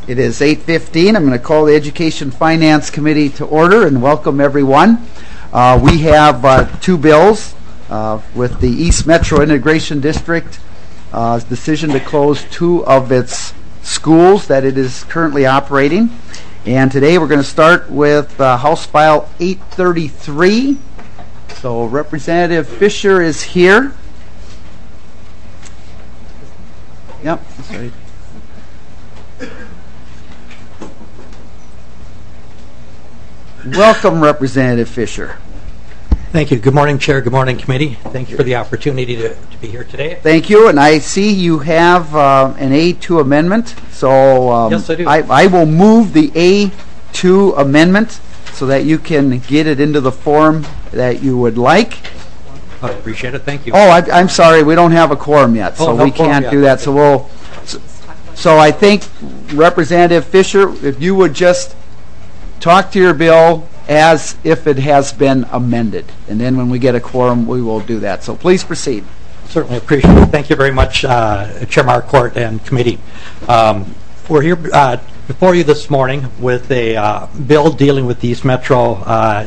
It is 8:15. I'm going to call the Education Finance Committee to order and welcome everyone. We have two bills with the East Metro Integration District decision to close two of its schools that it is currently operating. And today we're going to start with House File 833. So Representative Fisher is here. Yep, that's right. Welcome, Representative Fisher. Thank you. Good morning, Chair. Good morning, Committee. Thank you for the opportunity to be here today. Thank you. And I see you have an A2 amendment. So yes, I do. I will move the A2 amendment so that you can get it into the form that you would like. I appreciate it. Thank you. Oh, I'm sorry. We don't have a quorum yet, so no we can't yet. do that. So So I think, Representative Fisher, if you would just talk to your bill as if it has been amended. And then when we get a quorum, we will do that. So please proceed. Certainly appreciate it. Thank you very much, Chair Marquardt and Committee. We're here before you this morning with a bill dealing with the East Metro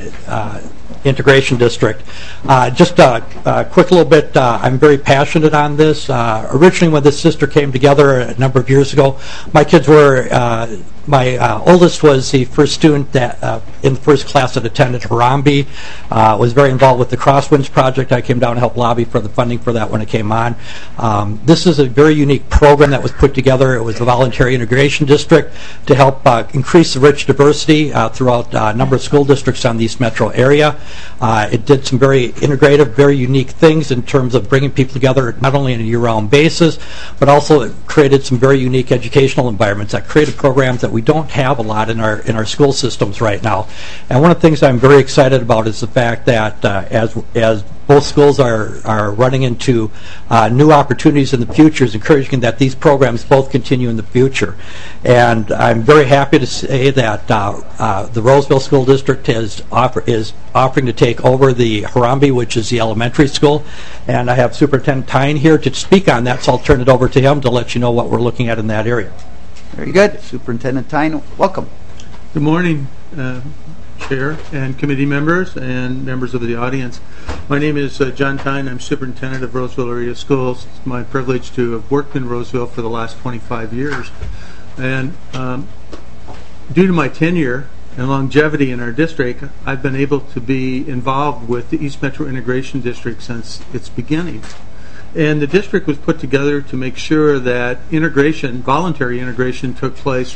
Integration District. Just a quick little bit, I'm very passionate on this. Originally when this district came together a number of years ago, my kids were, my oldest was the first student that in the first class that attended Harambee, was very involved with the Crosswinds project. I came down to help lobby for the funding for that when it came on. This is a very unique program that was put together. It was a voluntary integration district to help increase the rich diversity throughout a number of school districts on the East Metro area. It did some very integrative, very unique things in terms of bringing people together not only on a year-round basis, but also it created some very unique educational environments that created programs that we don't have a lot in our school systems right now. And one of the things I'm very excited about is the fact that as both schools are running into new opportunities in the future, is encouraging that these programs both continue in the future. And I'm very happy to say that the Roseville School District is offering to take over the Harambee, which is the elementary school. And I have Superintendent Tyne here to speak on that, so I'll turn it over to him to let you know what we're looking at in that area. Very good. Superintendent Tyne, welcome. Good morning, Chair and committee members and members of the audience. My name is John Tyne. I'm Superintendent of Roseville Area Schools. It's my privilege to have worked in Roseville for the last 25 years. And due to my tenure and longevity in our district, I've been able to be involved with the East Metro Integration District since its beginning. And the district was put together to make sure that integration, voluntary integration, took place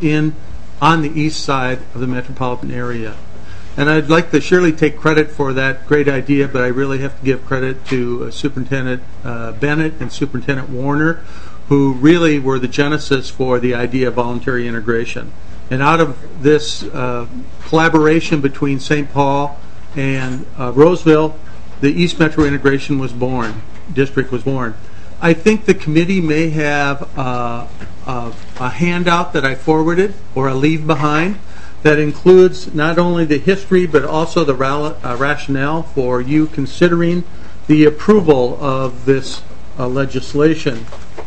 on the east side of the metropolitan area. And I'd like to surely take credit for that great idea, but I really have to give credit to Superintendent Bennett and Superintendent Warner, who really were the genesis for the idea of voluntary integration. And out of this collaboration between St. Paul and Roseville, the East Metro Integration District was born. I think the committee may have a handout that I forwarded or a leave behind that includes not only the history but also the rationale for you considering the approval of this legislation.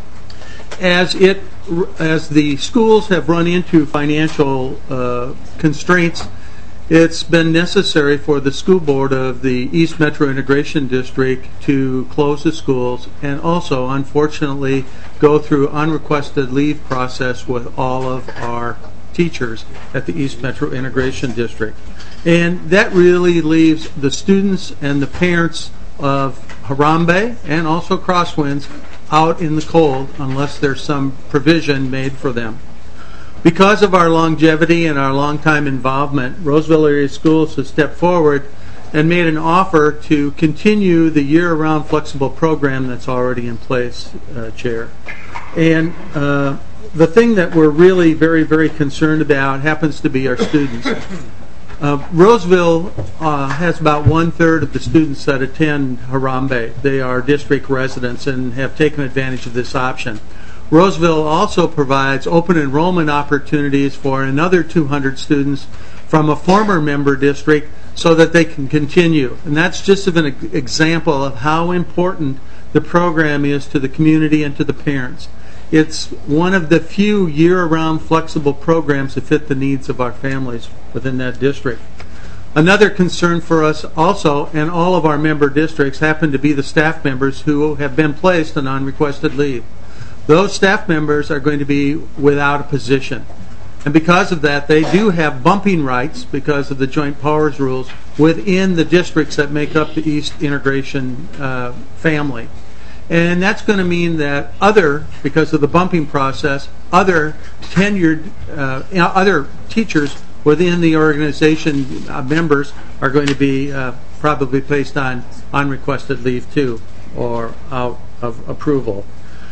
As the schools have run into financial constraints, it's been necessary for the school board of the East Metro Integration District to close the schools and also, unfortunately, go through unrequested leave process with all of our teachers at the East Metro Integration District. And that really leaves the students and the parents of Harambee and also Crosswinds out in the cold unless there's some provision made for them. Because of our longevity and our long-time involvement, Roseville Area Schools has stepped forward and made an offer to continue the year-round flexible program that's already in place, Chair. And the thing that we're really very, very concerned about happens to be our students. Roseville has about 1/3 of the students that attend Harambee. They are district residents and have taken advantage of this option. Roseville also provides open enrollment opportunities for another 200 students from a former member district so that they can continue. And that's just an example of how important the program is to the community and to the parents. It's one of the few year-round flexible programs that fit the needs of our families within that district. Another concern for us also, and all of our member districts, happen to be the staff members who have been placed on unrequested leave. Those staff members are going to be without a position. And because of that, they do have bumping rights because of the joint powers rules within the districts that make up the East Integration family. And that's going to mean that because of the bumping process, other tenured, other teachers within the organization members are going to be probably placed on unrequested leave too, or out of approval.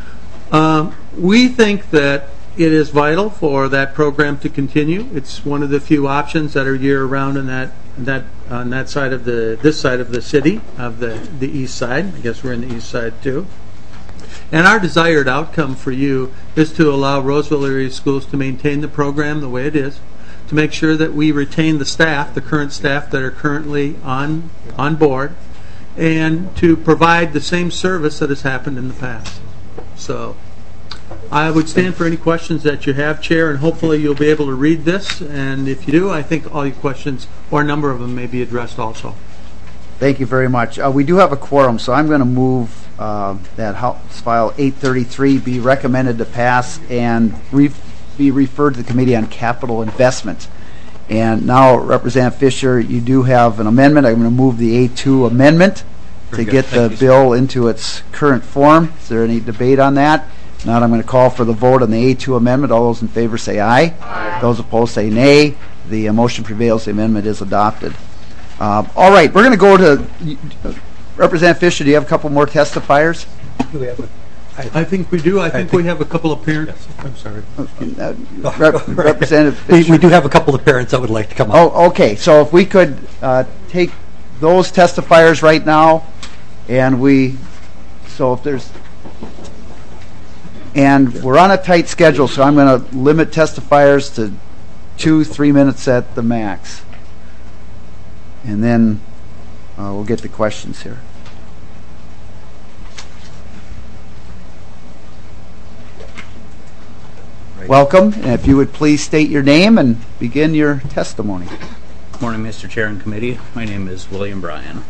We think that it is vital for that program to continue. It's one of the few options that are year-round on that side of this side of the city, of the east side. I guess we're in the east side too. And our desired outcome for you is to allow Roseville area schools to maintain the program the way it is, to make sure that we retain the staff, the current staff that are currently on board, and to provide the same service that has happened in the past. So I would stand for any questions that you have, Chair, and hopefully you'll be able to read this. And if you do, I think all your questions, or a number of them, may be addressed also. Thank you very much. We do have a quorum, so I'm going to move that House File 833 be recommended to pass and be referred to the Committee on Capital Investment. And now, Representative Fisher, you do have an amendment. I'm going to move the A2 amendment to get the bill into its current form. Is there any debate on that? Now I'm going to call for the vote on the A2 amendment. All those in favor say aye. Aye. Those opposed say nay. The motion prevails. The amendment is adopted. All right, we're going to go to Representative Fisher. Do you have a couple more testifiers? I think we do. I think we have a couple of parents. I'm sorry. Representative Fisher. We do have a couple of parents that would like to come up. Oh, okay. So if we could take those testifiers right now, and we're on a tight schedule, so I'm going to limit testifiers to 2-3 minutes at the max. And then we'll get to questions here. Welcome, and if you would please state your name and begin your testimony. Good morning, Mr. Chair and Committee. My name is William Bryan.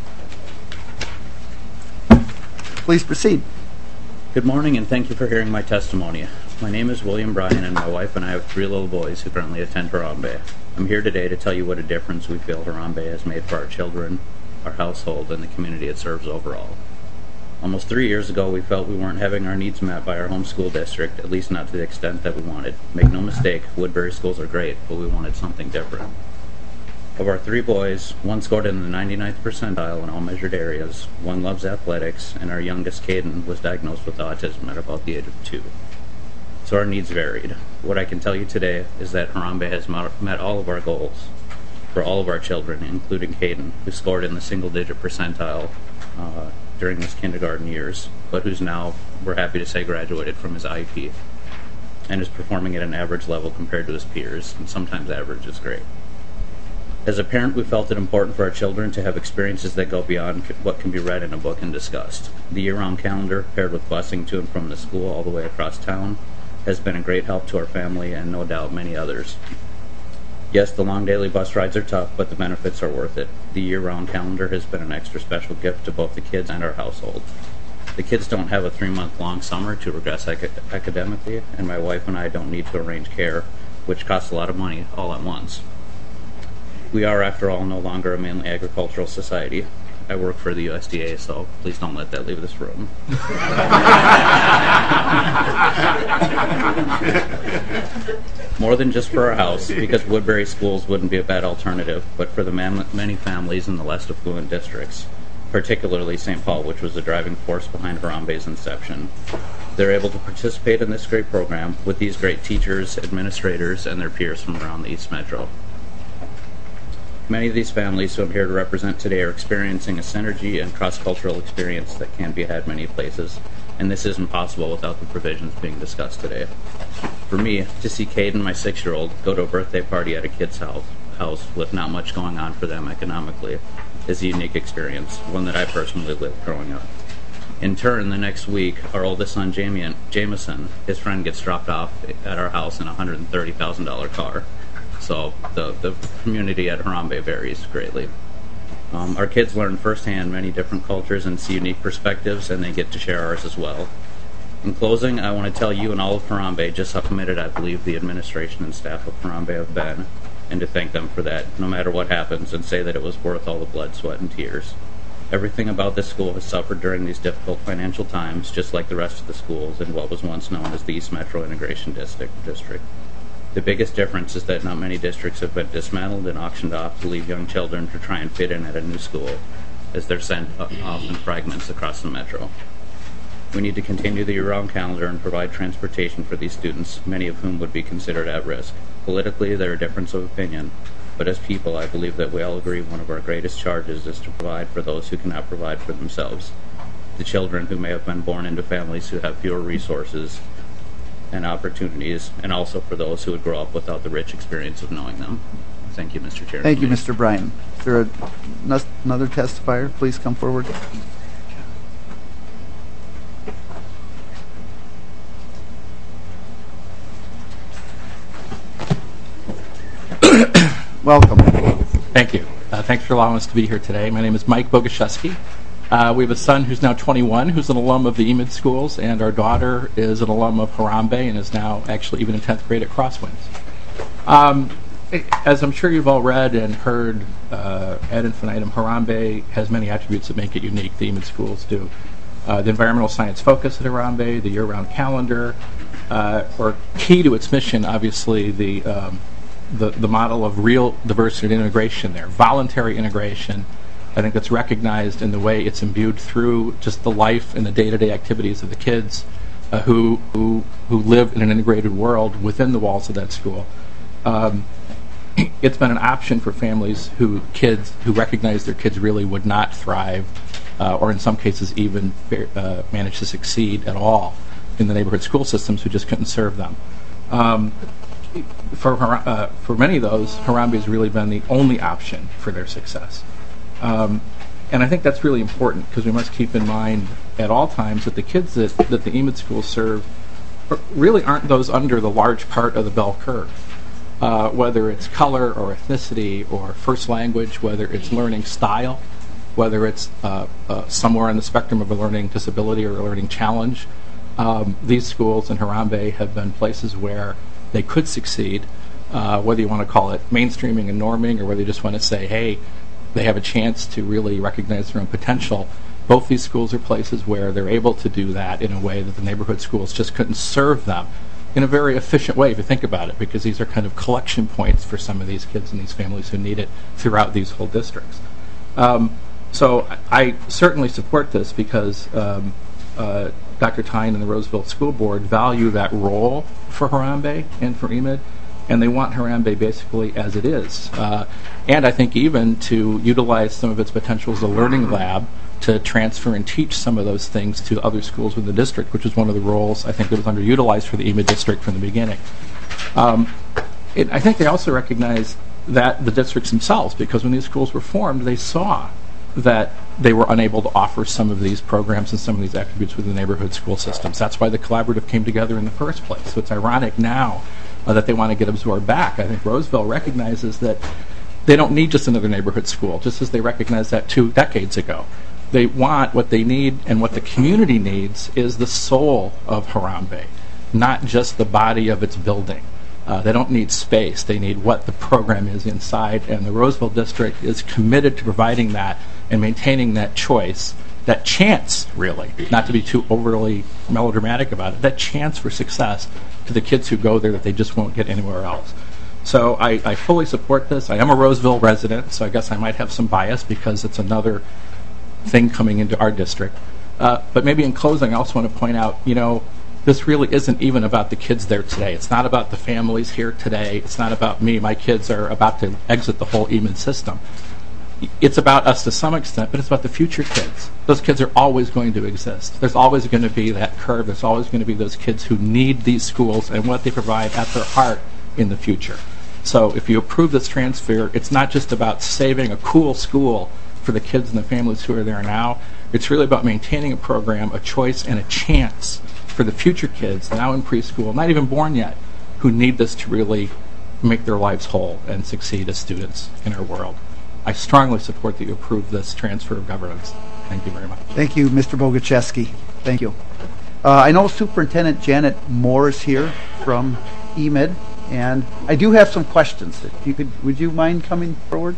Please proceed. Good morning, and thank you for hearing my testimony. My name is William Bryan, and my wife and I have 3 little boys who currently attend Harambe. I'm here today to tell you what a difference we feel Harambe has made for our children, our household, and the community it serves overall. Almost 3 years ago, we felt we weren't having our needs met by our home school district, at least not to the extent that we wanted. Make no mistake, Woodbury schools are great, but we wanted something different. Of our 3 boys, 1 scored in the 99th percentile in all measured areas, 1 loves athletics, and our youngest, Caden, was diagnosed with autism at about the age of 2. So our needs varied. What I can tell you today is that Harambe has met all of our goals for all of our children, including Caden, who scored in the single-digit percentile during his kindergarten years, but who's now, we're happy to say, graduated from his IEP and is performing at an average level compared to his peers, and sometimes average is great. As a parent, we felt it important for our children to have experiences that go beyond what can be read in a book and discussed. The year-round calendar, paired with busing to and from the school all the way across town, has been a great help to our family and no doubt many others. Yes, the long daily bus rides are tough, but the benefits are worth it. The year-round calendar has been an extra special gift to both the kids and our household. The kids don't have a 3-month-long summer to regress academically, and my wife and I don't need to arrange care, which costs a lot of money all at once. We are, after all, no longer a mainly agricultural society. I work for the USDA, so please don't let that leave this room. More than just for our house, because Woodbury schools wouldn't be a bad alternative, but for the many families in the less affluent districts, particularly St. Paul, which was the driving force behind Harambe's inception. They're able to participate in this great program with these great teachers, administrators, and their peers from around the East Metro. Many of these families who I'm here to represent today are experiencing a synergy and cross-cultural experience that can't be had many places, and this isn't possible without the provisions being discussed today. For me, to see Caden, my 6-year-old, go to a birthday party at a kid's house with not much going on for them economically is a unique experience, one that I personally lived growing up. In turn, the next week, our oldest son, Jameson, his friend gets dropped off at our house in a $130,000 car. So the community at Harambe varies greatly. Our kids learn firsthand many different cultures and see unique perspectives, and they get to share ours as well. In closing, I want to tell you and all of Harambe just how committed I believe the administration and staff of Harambe have been, and to thank them for that, no matter what happens, and say that it was worth all the blood, sweat, and tears. Everything about this school has suffered during these difficult financial times, just like the rest of the schools in what was once known as the East Metro Integration District. The biggest difference is that not many districts have been dismantled and auctioned off to leave young children to try and fit in at a new school, as they're sent off in fragments across the metro. We need to continue the year-round calendar and provide transportation for these students, many of whom would be considered at risk. Politically, there are differences of opinion, but as people, I believe that we all agree one of our greatest charges is to provide for those who cannot provide for themselves, the children who may have been born into families who have fewer resources and opportunities, and also for those who would grow up without the rich experience of knowing them. Thank you, Mr. Chair. Thank you, Mr. Bryan. Is there another testifier? Please come forward. Welcome. Thank you. Thanks for allowing us to be here today. My name is Mike Boguszewski. We have a son who's now 21, who's an alum of the EMID schools, and our daughter is an alum of Harambe and is now actually even in 10th grade at Crosswinds. As I'm sure you've all read and heard ad infinitum, Harambe has many attributes that make it unique. The EMID schools do. The environmental science focus at Harambe, the year-round calendar, or key to its mission, obviously, the model of real diversity and integration there, voluntary integration. I think that's recognized in the way it's imbued through just the life and the day-to-day activities of the kids who live in an integrated world within the walls of that school. It's been an option for families who recognize their kids really would not thrive, or in some cases even manage to succeed at all in the neighborhood school systems, who just couldn't serve them. For many of those, Harambe has really been the only option for their success. And I think that's really important, because we must keep in mind at all times that the kids that the EMID schools serve really aren't those under the large part of the bell curve. Whether it's color or ethnicity or first language, whether it's learning style, whether it's somewhere on the spectrum of a learning disability or a learning challenge, these schools in Harambe have been places where they could succeed, whether you want to call it mainstreaming and norming, or whether you just want to say, hey, they have a chance to really recognize their own potential. Both these schools are places where they're able to do that in a way that the neighborhood schools just couldn't serve them in a very efficient way, if you think about it, because these are kind of collection points for some of these kids and these families who need it throughout these whole districts. So I certainly support this, because Dr. Tyne and the Roseville School Board value that role for Harambe and for EMID, and they want Harambe basically as it is. And I think even to utilize some of its potential as a learning lab to transfer and teach some of those things to other schools within the district, which is one of the roles I think that was underutilized for the EMID district from the beginning. I think they also recognize that the districts themselves, because when these schools were formed, they saw that they were unable to offer some of these programs and some of these attributes within the neighborhood school systems. That's why the collaborative came together in the first place. So it's ironic now that they want to get absorbed back. I think Roseville recognizes that they don't need just another neighborhood school, just as they recognized that 2 decades ago. They want, what they need and what the community needs is the soul of Harambe, not just the body of its building. They don't need space. They need what the program is inside, and the Roseville district is committed to providing that and maintaining that choice, that chance, really, not to be too overly melodramatic about it, that chance for success to the kids who go there that they just won't get anywhere else. So I fully support this. I am a Roseville resident, so I guess I might have some bias because it's another thing coming into our district. But maybe in closing, I also want to point out, this really isn't even about the kids there today. It's not about the families here today. It's not about me. My kids are about to exit the whole EMID system. It's about us to some extent, but it's about the future kids. Those kids are always going to exist. There's always going to be that curve. There's always going to be those kids who need these schools and what they provide at their heart in the future. So if you approve this transfer, it's not just about saving a cool school for the kids and the families who are there now. It's really about maintaining a program, a choice, and a chance for the future kids now in preschool, not even born yet, who need this to really make their lives whole and succeed as students in our world. I strongly support that you approve this transfer of governance. Thank you very much. Thank you, Mr. Bogacheski. Thank you. I know Superintendent Janet Moore is here from EMID, and I do have some questions. If you could, would you mind coming forward?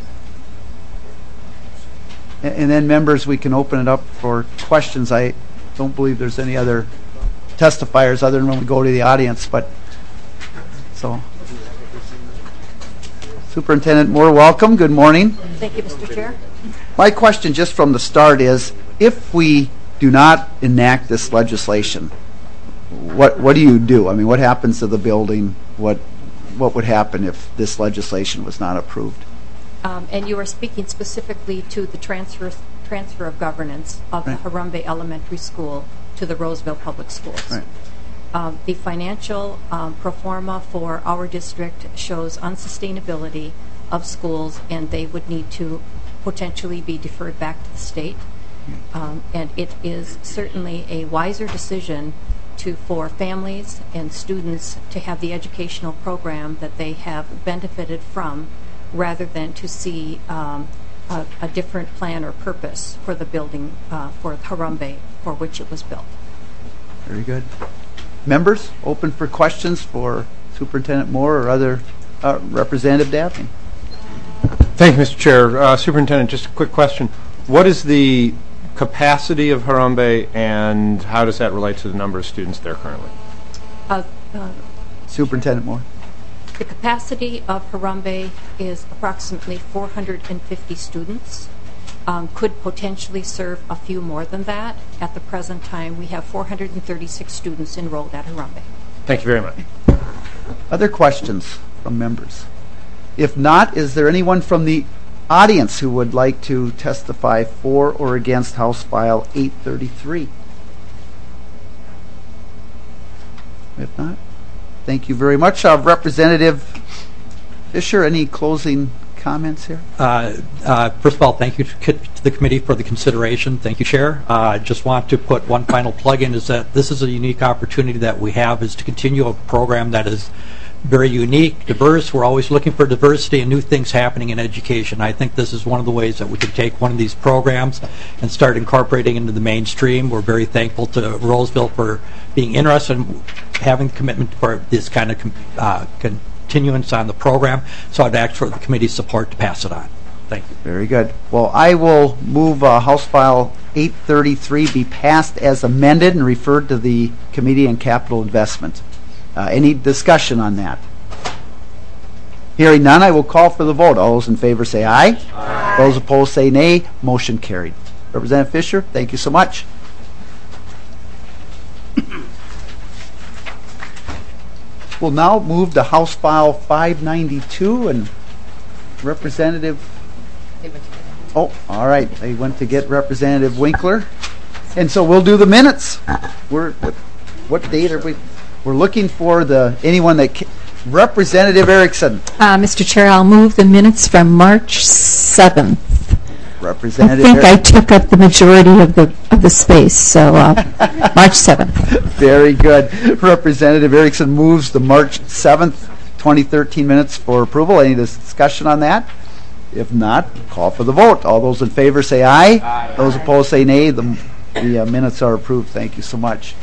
And then, members, we can open it up for questions. I don't believe there's any other testifiers other than when we go to the audience, but so. Superintendent Moore, welcome. Good morning. Thank you, Mr. Chair. My question just from the start is, if we do not enact this legislation, what do you do? I mean, what happens to the building? What would happen if this legislation was not approved? And you are speaking specifically to the transfer of governance of the Harambee Elementary School to the Roseville Public Schools. Right. The financial pro forma for our district shows unsustainability of schools, and they would need to potentially be deferred back to the state. And it is certainly a wiser decision for families and students to have the educational program that they have benefited from, rather than to see a different plan or purpose for the building for Harambee for which it was built. Very good. Members, open for questions for Superintendent Moore or other Representative Daphne. Thank you, Mr. Chair. Superintendent, just a quick question. What is the capacity of Harambee, and how does that relate to the number of students there currently? Superintendent Moore. The capacity of Harambee is approximately 450 students. Could potentially serve a few more than that. At the present time, we have 436 students enrolled at Harambee. Thank you very much. Other questions from members? If not, is there anyone from the audience who would like to testify for or against House File 833? If not, thank you very much. Representative Fisher, any closing comments here? First of all, thank you to the committee for the consideration. Thank you, Chair. I just want to put one final plug in, is that this is a unique opportunity that we have, is to continue a program that is very unique, diverse. We're always looking for diversity and new things happening in education. I think this is one of the ways that we can take one of these programs and start incorporating into the mainstream. We're very thankful to Roseville for being interested in having commitment for this kind of continuance on the program. So I'd ask for the committee's support to pass it on. Thank you. Very good. Well, I will move House File 833 be passed as amended and referred to the Committee on Capital Investment. Any discussion on that? Hearing none, I will call for the vote. All those in favor say aye. Aye. Those opposed say nay. Motion carried. Representative Fisher, thank you so much. We'll now move to House File 592 and Representative... Oh, all right. They went to get Representative Winkler. And so we'll do the minutes. What date are we... We're looking for anyone that Representative Erickson. Mr. Chair, I'll move the minutes from March 7th. Representative I think I took up the majority of the space, so March 7th. Very good. Representative Erickson moves the March 7th, 2013 minutes for approval. Any discussion on that? If not, call for the vote. All those in favor say aye. Aye. Those opposed say nay. The minutes are approved. Thank you so much.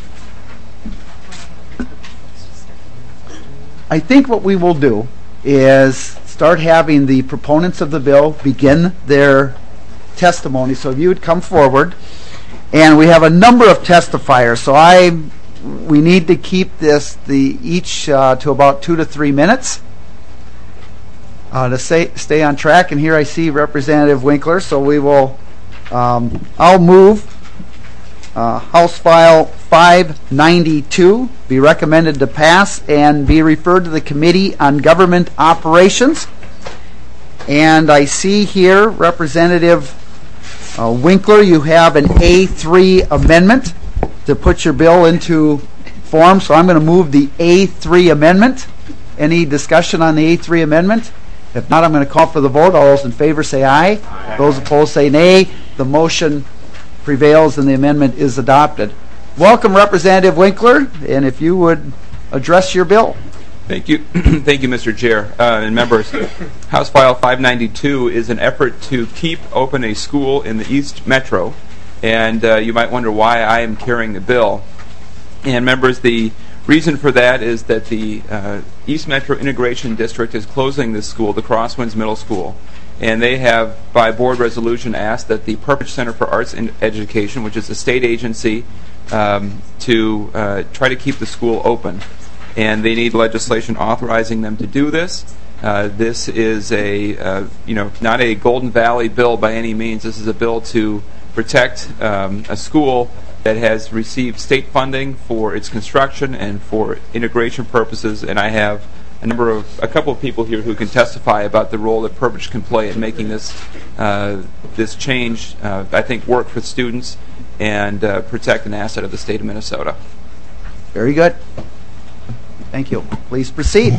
I think what we will do is start having the proponents of the bill begin their testimony. So if you would come forward, and we have a number of testifiers. So we need to keep each to about 2 to 3 minutes to stay on track. And here I see Representative Winkler. So we will. I'll move House File 592 be recommended to pass and be referred to the Committee on Government Operations. And I see here, Representative Winkler, you have an A3 amendment to put your bill into form. So I'm going to move the A3 amendment. Any discussion on the A3 amendment? If not, I'm going to call for the vote. All those in favor say aye. Aye. Those opposed say nay. The motion prevails and the amendment is adopted. Welcome, Representative Winkler, and if you would address your bill. Thank you. Thank you, Mr. Chair and members. House File 592 is an effort to keep open a school in the East Metro, and you might wonder why I am carrying the bill. And members, the reason for that is that the East Metro Integration District is closing this school, the Crosswinds Middle School, and they have, by board resolution, asked that the Perpich Center for Arts and Education, which is a state agency, to try to keep the school open. And they need legislation authorizing them to do this. This is not a Golden Valley bill by any means. This is a bill to protect a school that has received state funding for its construction and for integration purposes. And I have a couple of people here who can testify about the role that Perpich can play in making this change, I think, work for students and protect an asset of the state of Minnesota. Very good. Thank you. Please proceed.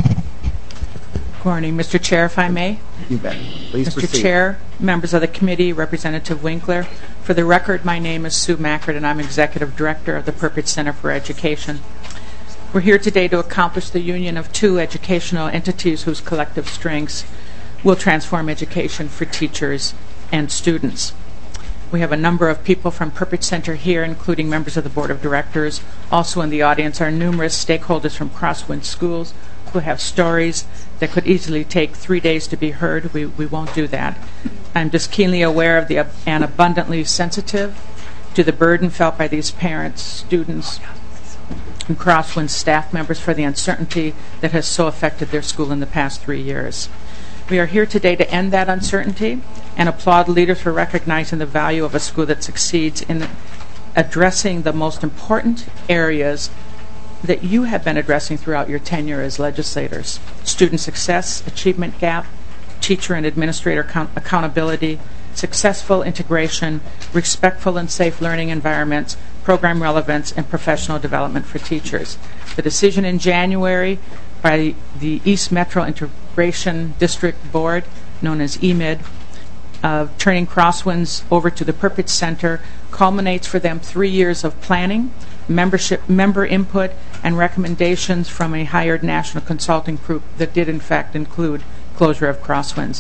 Good morning, Mr. Chair, if I may. You bet. Please proceed. Mr. Chair, members of the committee, Representative Winkler. For the record, my name is Sue Mackert, and I'm Executive Director of the Perpich Center for Education. We're here today to accomplish the union of two educational entities whose collective strengths will transform education for teachers and students. We have a number of people from Perpich Center here, including members of the Board of Directors. Also in the audience are numerous stakeholders from Crosswinds Schools who have stories that could easily take 3 days to be heard. We won't do that. I'm just keenly aware of and abundantly sensitive to the burden felt by these parents, students, and Crosswinds staff members for the uncertainty that has so affected their school in the past 3 years. We are here today to end that uncertainty and applaud leaders for recognizing the value of a school that succeeds in addressing the most important areas that you have been addressing throughout your tenure as legislators: student success, achievement gap, teacher and administrator accountability, successful integration, respectful and safe learning environments, program relevance, and professional development for teachers. The decision in January by the East Metro Integration District Board, known as EMID, of turning Crosswinds over to the Perpich Center culminates for them 3 years of planning, member input, and recommendations from a hired national consulting group that did in fact include closure of Crosswinds.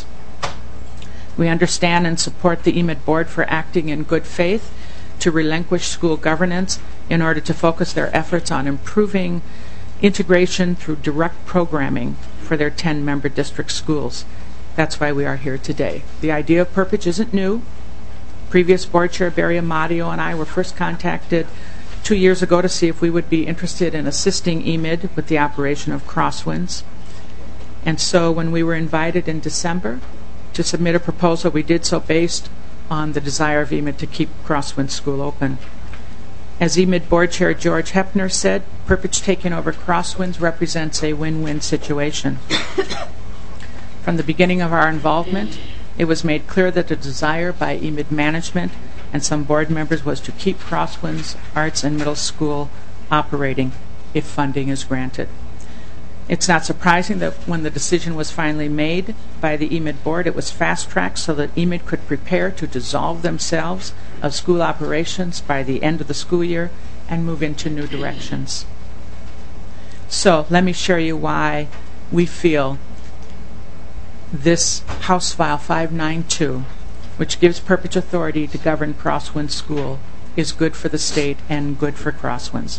We understand and support the EMID board for acting in good faith to relinquish school governance in order to focus their efforts on improving integration through direct programming for their 10-member district schools. That's why we are here today. The idea of Perpich isn't new. Previous board chair Barry Amadio and I were first contacted 2 years ago to see if we would be interested in assisting EMID with the operation of Crosswinds. And so when we were invited in December to submit a proposal, we did so based on the desire of EMID to keep Crosswinds School open. As EMID board chair George Hepner said, Perpich taking over Crosswinds represents a win-win situation. From the beginning of our involvement, it was made clear that the desire by EMID management and some board members was to keep Crosswinds Arts and Middle School operating if funding is granted. It's not surprising that when the decision was finally made by the EMID board, it was fast-tracked so that EMID could prepare to dissolve themselves of school operations by the end of the school year and move into new directions. So let me show you why we feel this House File 592, which gives Perpich authority to govern Crosswinds School, is good for the state and good for Crosswinds.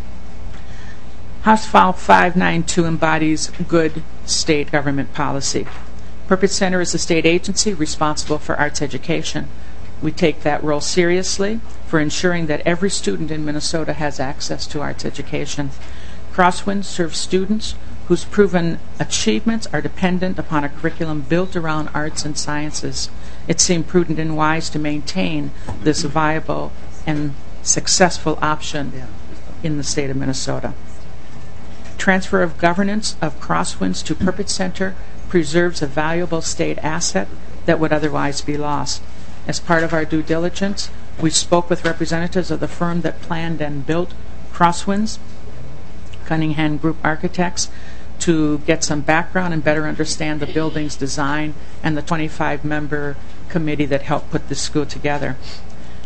House File 592 embodies good state government policy. Perpich Center is a state agency responsible for arts education. We take that role seriously for ensuring that every student in Minnesota has access to arts education. Crosswinds serves students whose proven achievements are dependent upon a curriculum built around arts and sciences. It seemed prudent and wise to maintain this viable and successful option in the state of Minnesota. Transfer of governance of Crosswinds to Perpich Center preserves a valuable state asset that would otherwise be lost. As part of our due diligence, we spoke with representatives of the firm that planned and built Crosswinds, Cunningham Group Architects, to get some background and better understand the building's design and the 25-member committee that helped put this school together.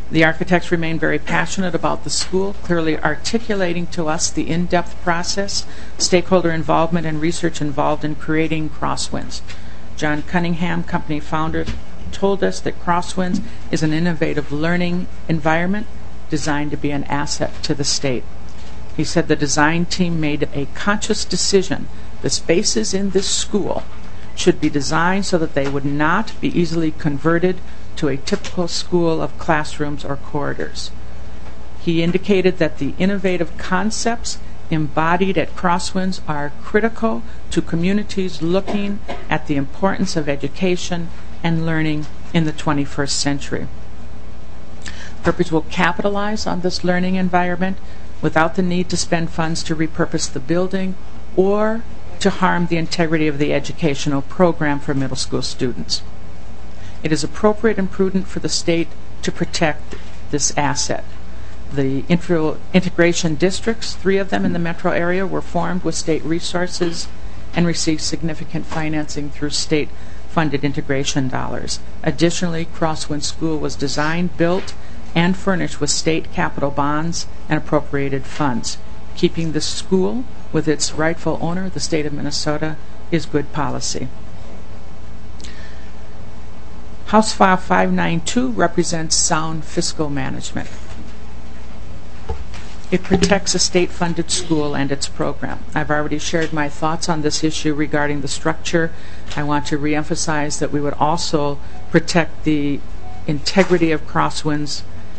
The architects remain very passionate about the school, clearly articulating to us the in-depth process, stakeholder involvement, and research involved in creating Crosswinds. John Cunningham, company founder, told us that Crosswinds is an innovative learning environment designed to be an asset to the state. He said the design team made a conscious decision. The spaces in this school should be designed so that they would not be easily converted to a typical school of classrooms or corridors. He indicated that the innovative concepts embodied at Crosswinds are critical to communities looking at the importance of education and learning in the 21st century. Purpose will capitalize on this learning environment without the need to spend funds to repurpose the building or to harm the integrity of the educational program for middle school students. It is appropriate and prudent for the state to protect this asset. The integration districts, 3 of them in the metro area, were formed with state resources and received significant financing through state-funded integration dollars. Additionally, Crosswinds School was designed, built, and furnished with state capital bonds and appropriated funds. Keeping the school with its rightful owner, the state of Minnesota, is good policy. House File 592 represents sound fiscal management. It protects a state-funded school and its program. I've already shared my thoughts on this issue regarding the structure. I want to reemphasize that we would also protect the integrity of Crosswinds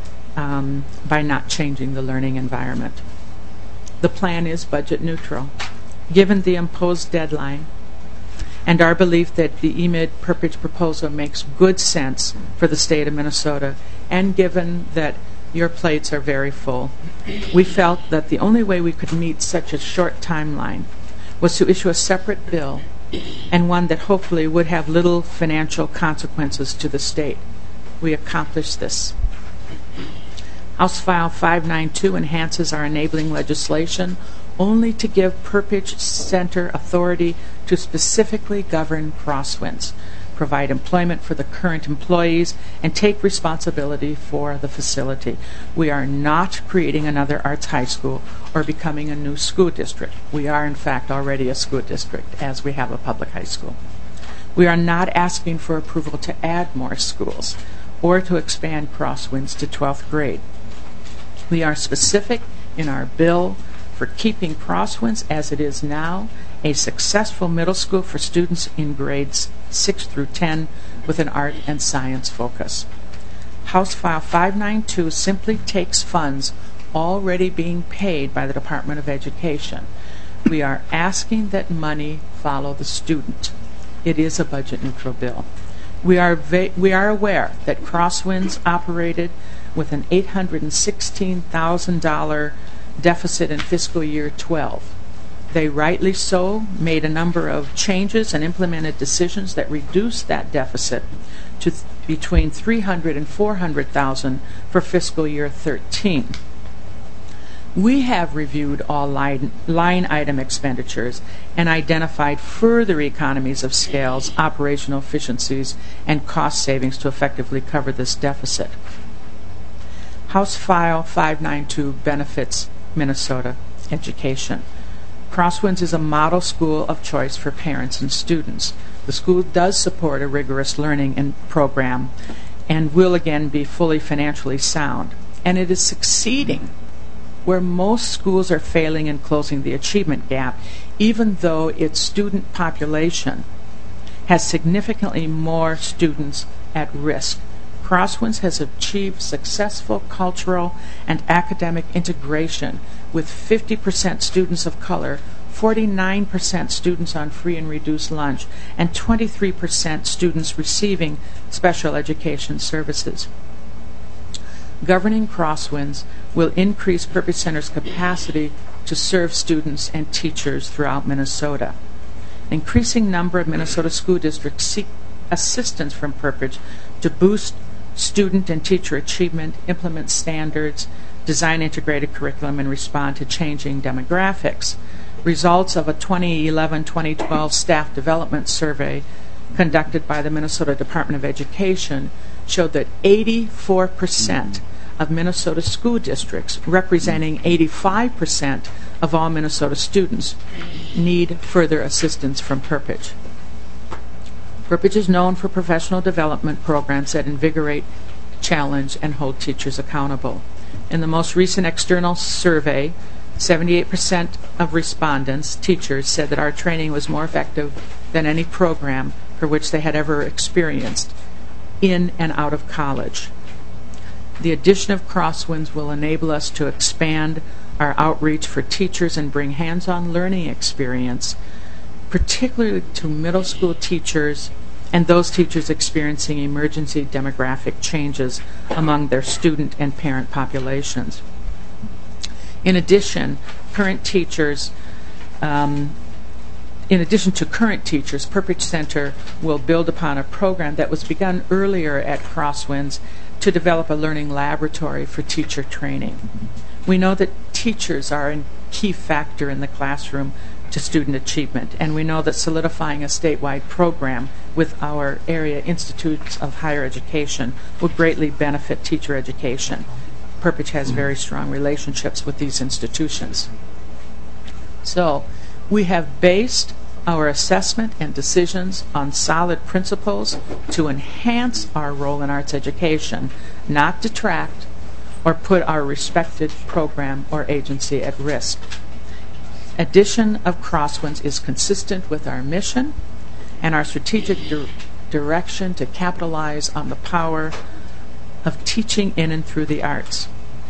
by not changing the learning environment. The plan is budget neutral. Given the imposed deadline and our belief that the EMID Purpich proposal makes good sense for the state of Minnesota, and given that your plates are very full, we felt that the only way we could meet such a short timeline was to issue a separate bill, and one that hopefully would have little financial consequences to the state. We accomplished this. House File 592 enhances our enabling legislation only to give Purpich Center authority to specifically govern Crosswinds, provide employment for the current employees, and take responsibility for the facility. We are not creating another arts high school or becoming a new school district. We are, in fact, already a school district, as we have a public high school. We are not asking for approval to add more schools or to expand Crosswinds to 12th grade. We are specific in our bill for keeping Crosswinds as it is now, a successful middle school for students in grades 6 through 10 with an art and science focus. House File 592 simply takes funds already being paid by the Department of Education. We are asking that money follow the student. It is a budget neutral bill. We are aware that Crosswinds operated with an $816,000 deficit in fiscal year 12. They rightly so made a number of changes and implemented decisions that reduced that deficit to between $300,000 and $400,000 for fiscal year 13. We have reviewed all line item expenditures and identified further economies of scales, operational efficiencies, and cost savings to effectively cover this deficit. House File 592 benefits Minnesota education. Crosswinds is a model school of choice for parents and students. The school does support a rigorous learning program and will again be fully financially sound. And it is succeeding where most schools are failing and closing the achievement gap, even though its student population has significantly more students at risk. Crosswinds has achieved successful cultural and academic integration with 50% students of color, 49% students on free and reduced lunch, and 23% students receiving special education services. Governing Crosswinds will increase Purpich Center's capacity to serve students and teachers throughout Minnesota. An increasing number of Minnesota school districts seek assistance from Purpich to boost student and teacher achievement, implement standards, design integrated curriculum, and respond to changing demographics. Results of a 2011-2012 staff development survey conducted by the Minnesota Department of Education showed that 84% of Minnesota school districts, representing 85% of all Minnesota students, need further assistance from Perpich. Perpich is known for professional development programs that invigorate, challenge, and hold teachers accountable. In the most recent external survey, 78% of respondents, teachers, said that our training was more effective than any program for which they had ever experienced in and out of college. The addition of Crosswinds will enable us to expand our outreach for teachers and bring hands-on learning experience, particularly to middle school teachers and those teachers experiencing emergency demographic changes among their student and parent populations. In addition, in addition to current teachers, Perpich Center will build upon a program that was begun earlier at Crosswinds to develop a learning laboratory for teacher training. We know that teachers are a key factor in the classroom to student achievement, and we know that solidifying a statewide program with our area institutes of higher education will greatly benefit teacher education. Perpich has very strong relationships with these institutions. So, we have based our assessment and decisions on solid principles to enhance our role in arts education, not detract or put our respected program or agency at risk. Addition of Crosswinds is consistent with our mission and our strategic direction to capitalize on the power of teaching in and through the arts.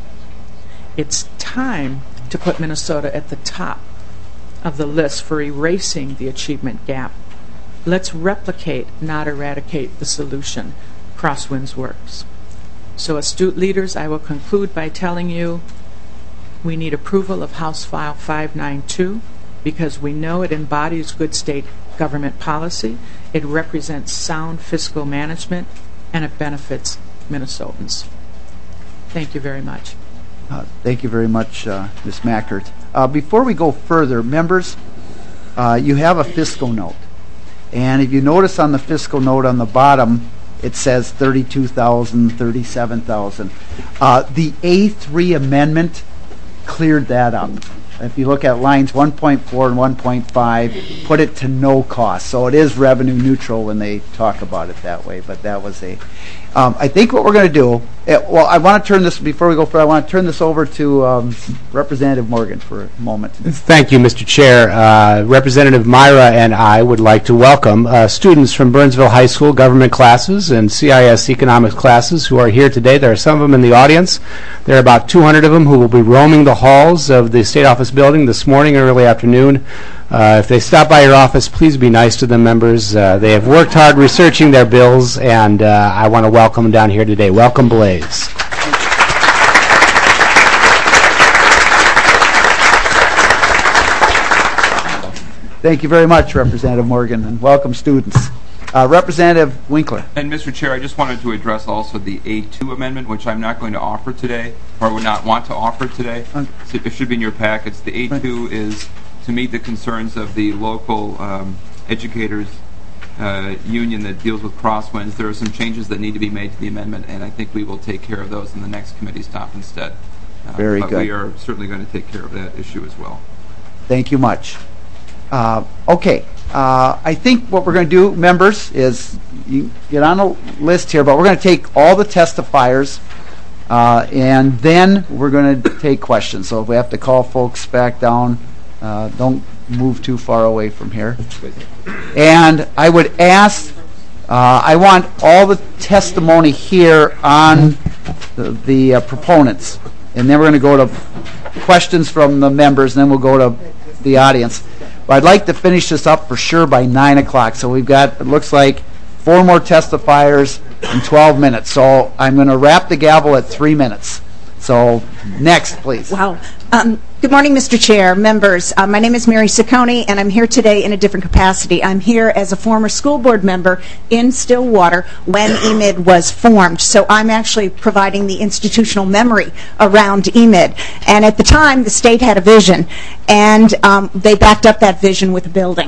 It's time to put Minnesota at the top of the list for erasing the achievement gap. Let's replicate, not eradicate, the solution. Crosswinds works. So, astute leaders, I will conclude by telling you we need approval of House File 592 because we know it embodies good state government policy, it represents sound fiscal management, and it benefits Minnesotans. Thank you very much. Thank you very much, Ms. Mackert. Before we go further, members, you have a fiscal note. And if you notice on the fiscal note on the bottom, it says $32,000, $37,000. The A3 amendment cleared that up. If you look at lines 1.4 and 1.5, put it to no cost. So it is revenue neutral when they talk about it that way, but that was a... I think what we're going to do, well, I want to turn this, before we go further, I want to turn this over to Representative Morgan for a moment. Thank you, Mr. Chair. Representative Myra and I would like to welcome students from Burnsville High School government classes and CIS economics classes who are here today. There are some of them in the audience. There are about 200 of them who will be roaming the halls of the State Office building this morning and early afternoon. If they stop by your office, please be nice to them, members. They have worked hard researching their bills, and I want to welcome them down here today. Welcome, Blaze. Thank you very much, Representative Morgan, and welcome, students. Representative Winkler. And Mr. Chair, I just wanted to address also the A2 amendment, which I'm not going to offer today, or would not want to offer today. It should be in your packets. The A2 is to meet the concerns of the local educators union that deals with Crosswinds. There are some changes that need to be made to the amendment, and I think we will take care of those in the next committee stop instead. Very good. But we are certainly going to take care of that issue as well. Thank you much. Okay. I think what we're going to do, members, is you get on a list here, but we're going to take all the testifiers, and then we're going to take questions. So if we have to call folks back down, don't move too far away from here. And I would ask, I want all the testimony here on the proponents, and then we're going to go to questions from the members, and then we'll go to the audience. But I'd like to finish this up for sure by 9 o'clock. So we've got, it looks like, 4 more testifiers in 12 minutes. So I'm going to wrap the gavel at 3 minutes. So next, please. Wow. Good morning, Mr. Chair, members. My name is Mary Ciccone, and I'm here today in a different capacity. I'm here as a former school board member in Stillwater when EMID was formed. So I'm actually providing the institutional memory around EMID. And at the time, the state had a vision, and they backed up that vision with a building.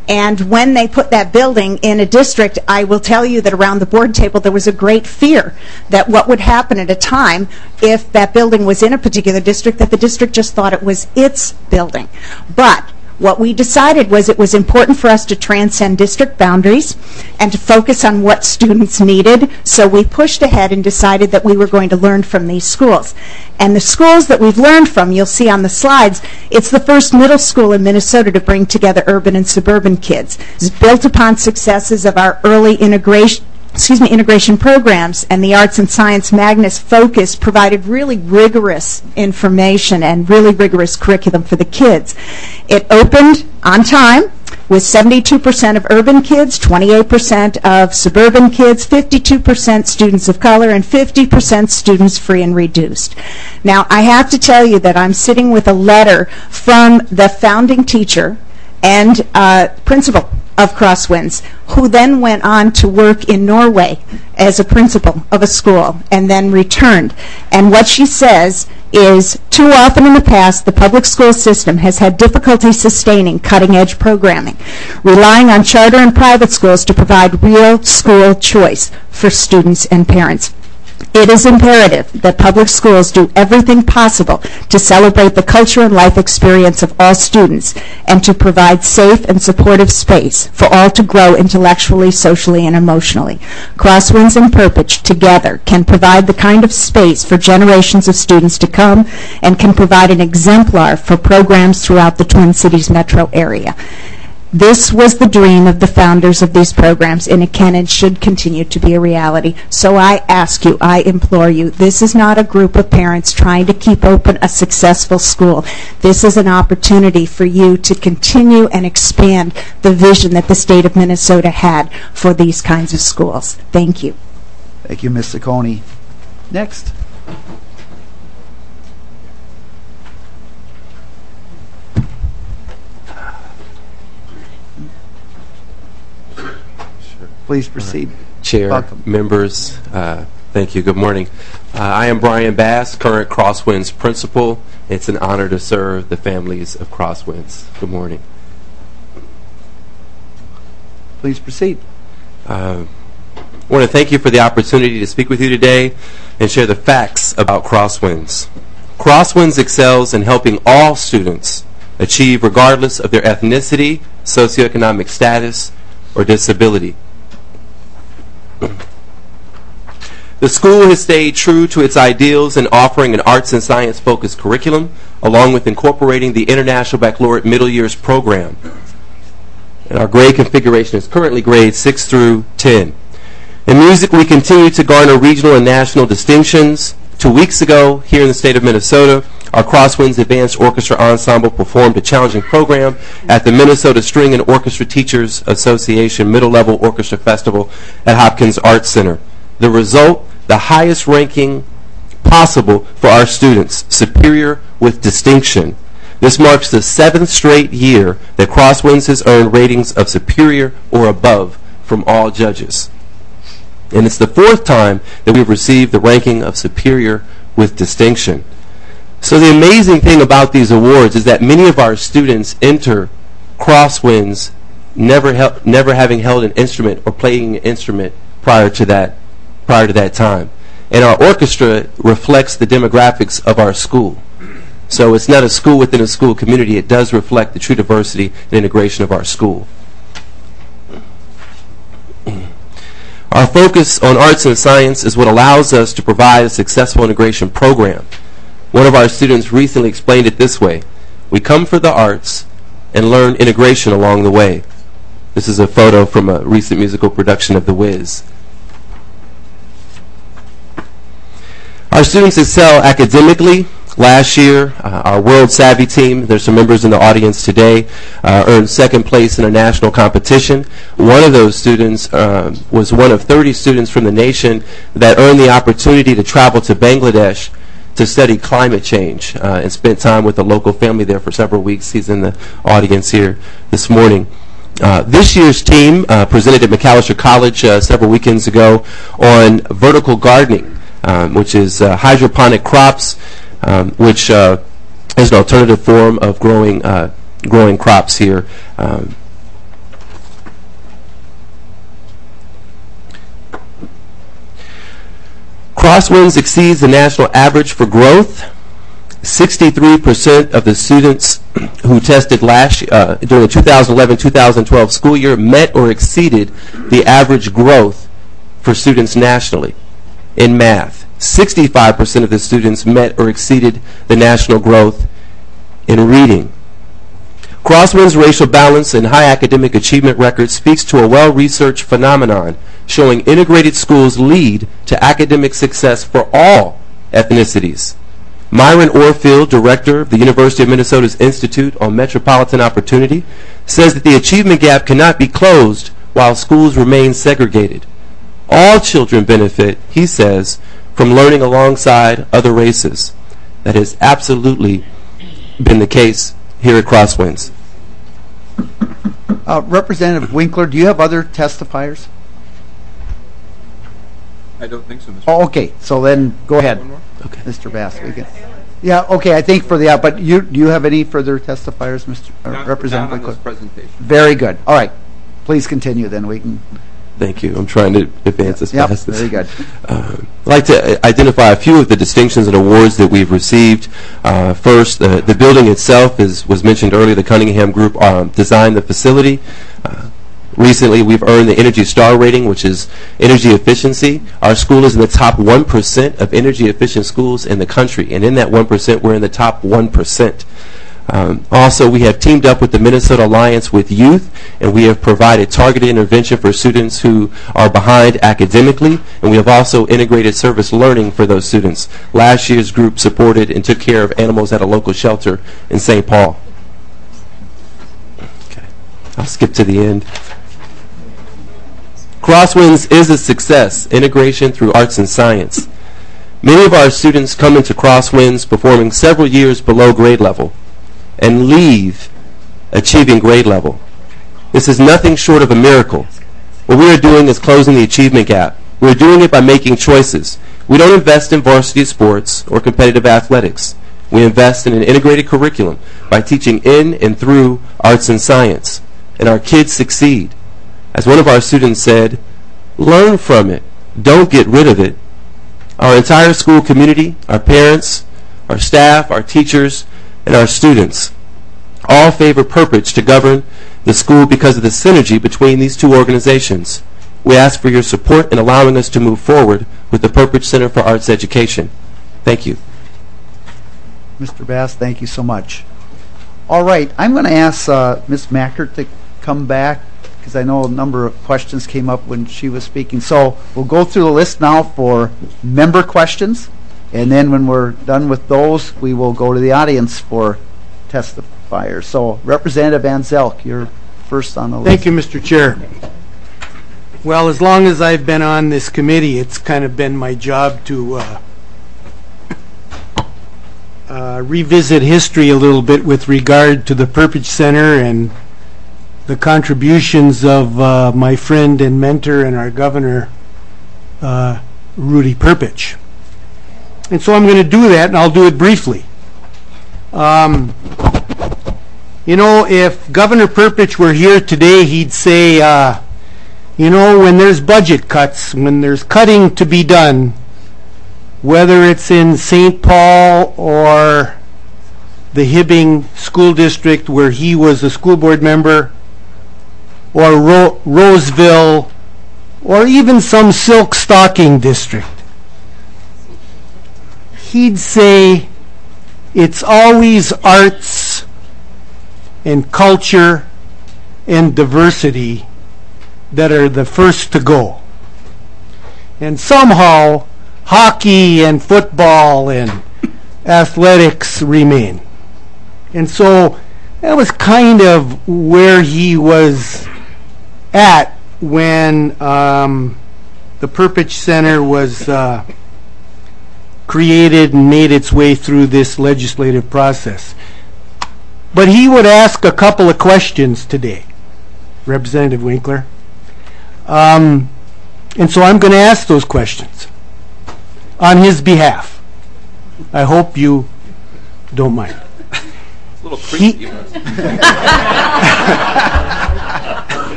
And when they put that building in a district, I will tell you that around the board table there was a great fear that what would happen at a time if that building was in a particular district, that the district just thought it was its building. But what we decided was it was important for us to transcend district boundaries and to focus on what students needed. So we pushed ahead and decided that we were going to learn from these schools. And the schools that we've learned from, you'll see on the slides, it's the first middle school in Minnesota to bring together urban and suburban kids. It's built upon successes of our early integration programs, and the Arts and Science Magnus focus provided really rigorous information and really rigorous curriculum for the kids. It opened on time with 72% of urban kids, 28% of suburban kids, 52% students of color, and 50% students free and reduced. Now, I have to tell you that I'm sitting with a letter from the founding teacher and principal of Crosswinds, who then went on to work in Norway as a principal of a school and then returned. And what she says is, too often in the past, the public school system has had difficulty sustaining cutting-edge programming, relying on charter and private schools to provide real school choice for students and parents. It is imperative that public schools do everything possible to celebrate the culture and life experience of all students and to provide safe and supportive space for all to grow intellectually, socially, and emotionally. Crosswinds and Purpich together can provide the kind of space for generations of students to come and can provide an exemplar for programs throughout the Twin Cities metro area. This was the dream of the founders of these programs, and it can and should continue to be a reality. So I ask you, I implore you, this is not a group of parents trying to keep open a successful school. This is an opportunity for you to continue and expand the vision that the state of Minnesota had for these kinds of schools. Thank you. Thank you, Ms. Ciccone. Next. Please proceed. Chair, Welcome. members, thank you. Good morning. I am Brian Bass, current Crosswinds principal. It's an honor to serve the families of Crosswinds. Good morning. Please proceed. I want to thank you for the opportunity to speak with you today and share the facts about Crosswinds. Crosswinds excels in helping all students achieve regardless of their ethnicity, socioeconomic status, or disability. The school has stayed true to its ideals in offering an arts and science focused curriculum, along with incorporating the International Baccalaureate Middle Years program. And our grade configuration is currently grades 6 through 10. In music, we continue to garner regional and national distinctions. 2 weeks ago, here in the state of Minnesota, our Crosswinds Advanced Orchestra Ensemble performed a challenging program at the Minnesota String and Orchestra Teachers Association Middle Level Orchestra Festival at Hopkins Arts Center. The result, the highest ranking possible for our students, superior with distinction. This marks the 7th straight year that Crosswinds has earned ratings of superior or above from all judges. And it's the 4th time that we've received the ranking of superior with distinction. So the amazing thing about these awards is that many of our students enter Crosswinds never having held an instrument or playing an instrument prior to that time. And our orchestra reflects the demographics of our school. So it's not a school within a school community. It does reflect the true diversity and integration of our school. Our focus on arts and science is what allows us to provide a successful integration program. One of our students recently explained it this way: we come for the arts and learn integration along the way. This is a photo from a recent musical production of The Wiz. Our students excel academically. Last year, our World Savvy team, there's some members in the audience today, earned 2nd place in a national competition. One of those students was one of 30 students from the nation that earned the opportunity to travel to Bangladesh to study climate change and spent time with a local family there for several weeks. He's in the audience here this morning. This year's team presented at McAllister College several weekends ago on vertical gardening, which is hydroponic crops, which is an alternative form of growing crops here Crosswinds exceeds the national average for growth. 63% of the students who tested during the 2011-2012 school year met or exceeded the average growth for students nationally in math. 65% of the students met or exceeded the national growth in reading. Crosswinds' racial balance and high academic achievement record speaks to a well-researched phenomenon showing integrated schools lead to academic success for all ethnicities. Myron Orfield, director of the University of Minnesota's Institute on Metropolitan Opportunity, says that the achievement gap cannot be closed while schools remain segregated. All children benefit, he says, from learning alongside other races. That has absolutely been the case here at Crosswinds. Representative Winkler, do you have other testifiers? I don't think so, Mr. Oh, okay. So then go ahead, Okay. Mr. Bass. Yeah, okay. I think but do you have any further testifiers, Mr. Representative Not on Winkler? this presentation. Very good. All right. Please continue. Then we can. Thank you. I'm trying to advance as fast as. Very good. I'd like to identify a few of the distinctions and awards that we've received. First, the building itself was mentioned earlier. The Cunningham Group designed the facility. Recently, we've earned the Energy Star rating, which is energy efficiency. Our school is in the top 1% of energy efficient schools in the country, and in that 1%, we're in the top 1%. Also, we have teamed up with the Minnesota Alliance with Youth, and we have provided targeted intervention for students who are behind academically, and we have also integrated service learning for those students. Last year's group supported and took care of animals at a local shelter in St. Paul. Okay. I'll skip to the end. Crosswinds is a success, integration through arts and science. Many of our students come into Crosswinds performing several years below grade level and leave achieving grade level. This is nothing short of a miracle. What we are doing is closing the achievement gap. We're doing it by making choices. We don't invest in varsity sports or competitive athletics. We invest in an integrated curriculum by teaching in and through arts and science. And our kids succeed. As one of our students said, learn from it. Don't get rid of it. Our entire school community, our parents, our staff, our teachers, and our students all favor Purpich to govern the school because of the synergy between these two organizations. We ask for your support in allowing us to move forward with the Purpich Center for Arts Education. Thank you. Mr. Bass, thank you so much. All right, I'm going to ask Ms. Mackert to come back because I know a number of questions came up when she was speaking. So we'll go through the list now for member questions, and then when we're done with those, we will go to the audience for testifiers. So Representative Van Zelk, you're first on the list. Thank you, Mr. Chair. Well, as long as I've been on this committee, it's kind of been my job to revisit history a little bit with regard to the Purpich Center and the contributions of my friend and mentor and our governor, Rudy Purpich. And so I'm going to do that, and I'll do it briefly. You know, if Governor Purpich were here today, he'd say, you know, when there's budget cuts, when there's cutting to be done, whether it's in St. Paul or the Hibbing School District where he was a school board member, or Roseville, or even some silk stocking district, he'd say it's always arts and culture and diversity that are the first to go. And somehow hockey and football and athletics remain. And so that was kind of where he was at when the Purpich Center was created and made its way through this legislative process. But he would ask a couple of questions today, Representative Winkler. And so I'm going to ask those questions on his behalf. I hope you don't mind. It's a little creepy.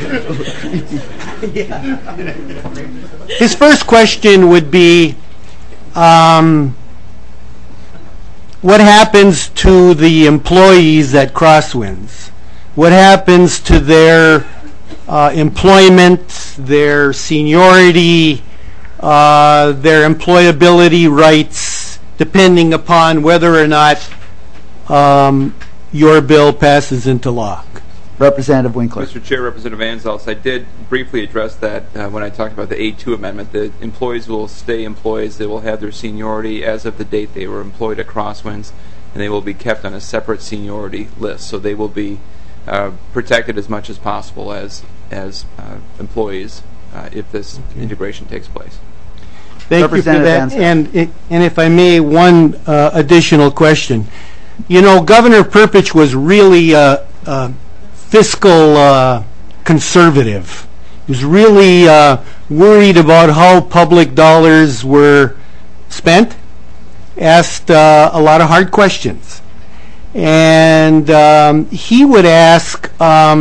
His first question would be, what happens to the employees at Crosswinds? What happens to their employment, their seniority, their employability rights, depending upon whether or not your bill passes into law? Representative Winkler. Mr. Chair, Representative Anzalts, I did briefly address that when I talked about the A2 amendment. The employees will stay employees. They will have their seniority as of the date they were employed at Crosswinds, and they will be kept on a separate seniority list. So they will be protected as much as possible as employees if this integration takes place. Thank you for that. And if I may, one additional question. You know, Governor Perpich was really fiscal conservative. He was really worried about how public dollars were spent, asked a lot of hard questions. And he would ask,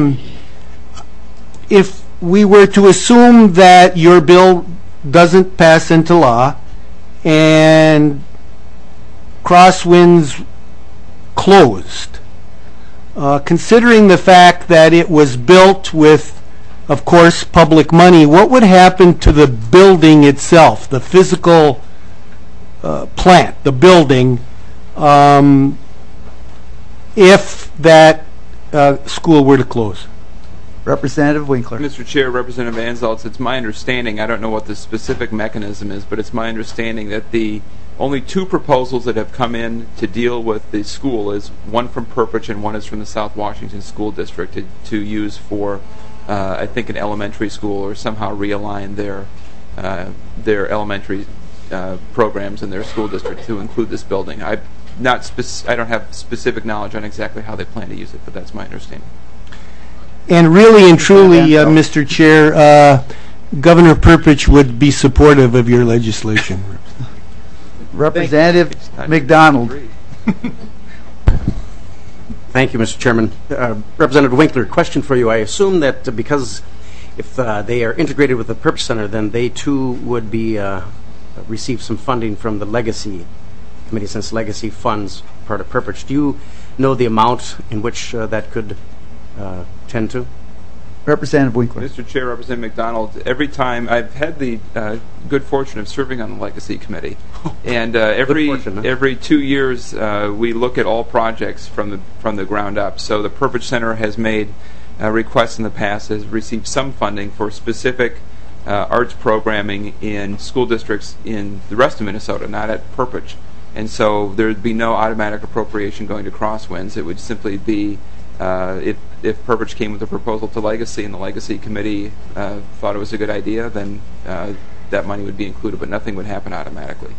if we were to assume that your bill doesn't pass into law and Crosswinds closed, considering the fact that it was built with, of course, public money, what would happen to the building itself, the physical plant, the building, if that school were to close? Representative Winkler. Mr. Chair, Representative Anzalts, it's my understanding, I don't know what the specific mechanism is, but it's my understanding that the only two proposals that have come in to deal with the school is one from Perpich and one is from the South Washington School District to use for, I think, an elementary school or somehow realign their elementary programs in their school district to include this building. I don't have specific knowledge on exactly how they plan to use it, but that's my understanding. And really and truly, Mr. Chair, Governor Perpich would be supportive of your legislation. Representative McDonald. Thank you, Mr. Chairman. Representative Winkler, question for you. I assume that because if they are integrated with the Perpich Center, then they too would be receive some funding from the Legacy Committee, since Legacy funds part of Perpich. Do you know the amount in which that could tend to? Representative Winkler. Mr. Chair, Representative McDonald, every time I've had the good fortune of serving on the Legacy Committee, and every 2 years we look at all projects from the ground up. So the Perpich Center has made requests in the past, has received some funding for specific arts programming in school districts in the rest of Minnesota, not at Perpich. And so there would be no automatic appropriation going to Crosswinds. It would simply be if Perpich came with a proposal to Legacy and the Legacy Committee thought it was a good idea, then that money would be included, but nothing would happen automatically.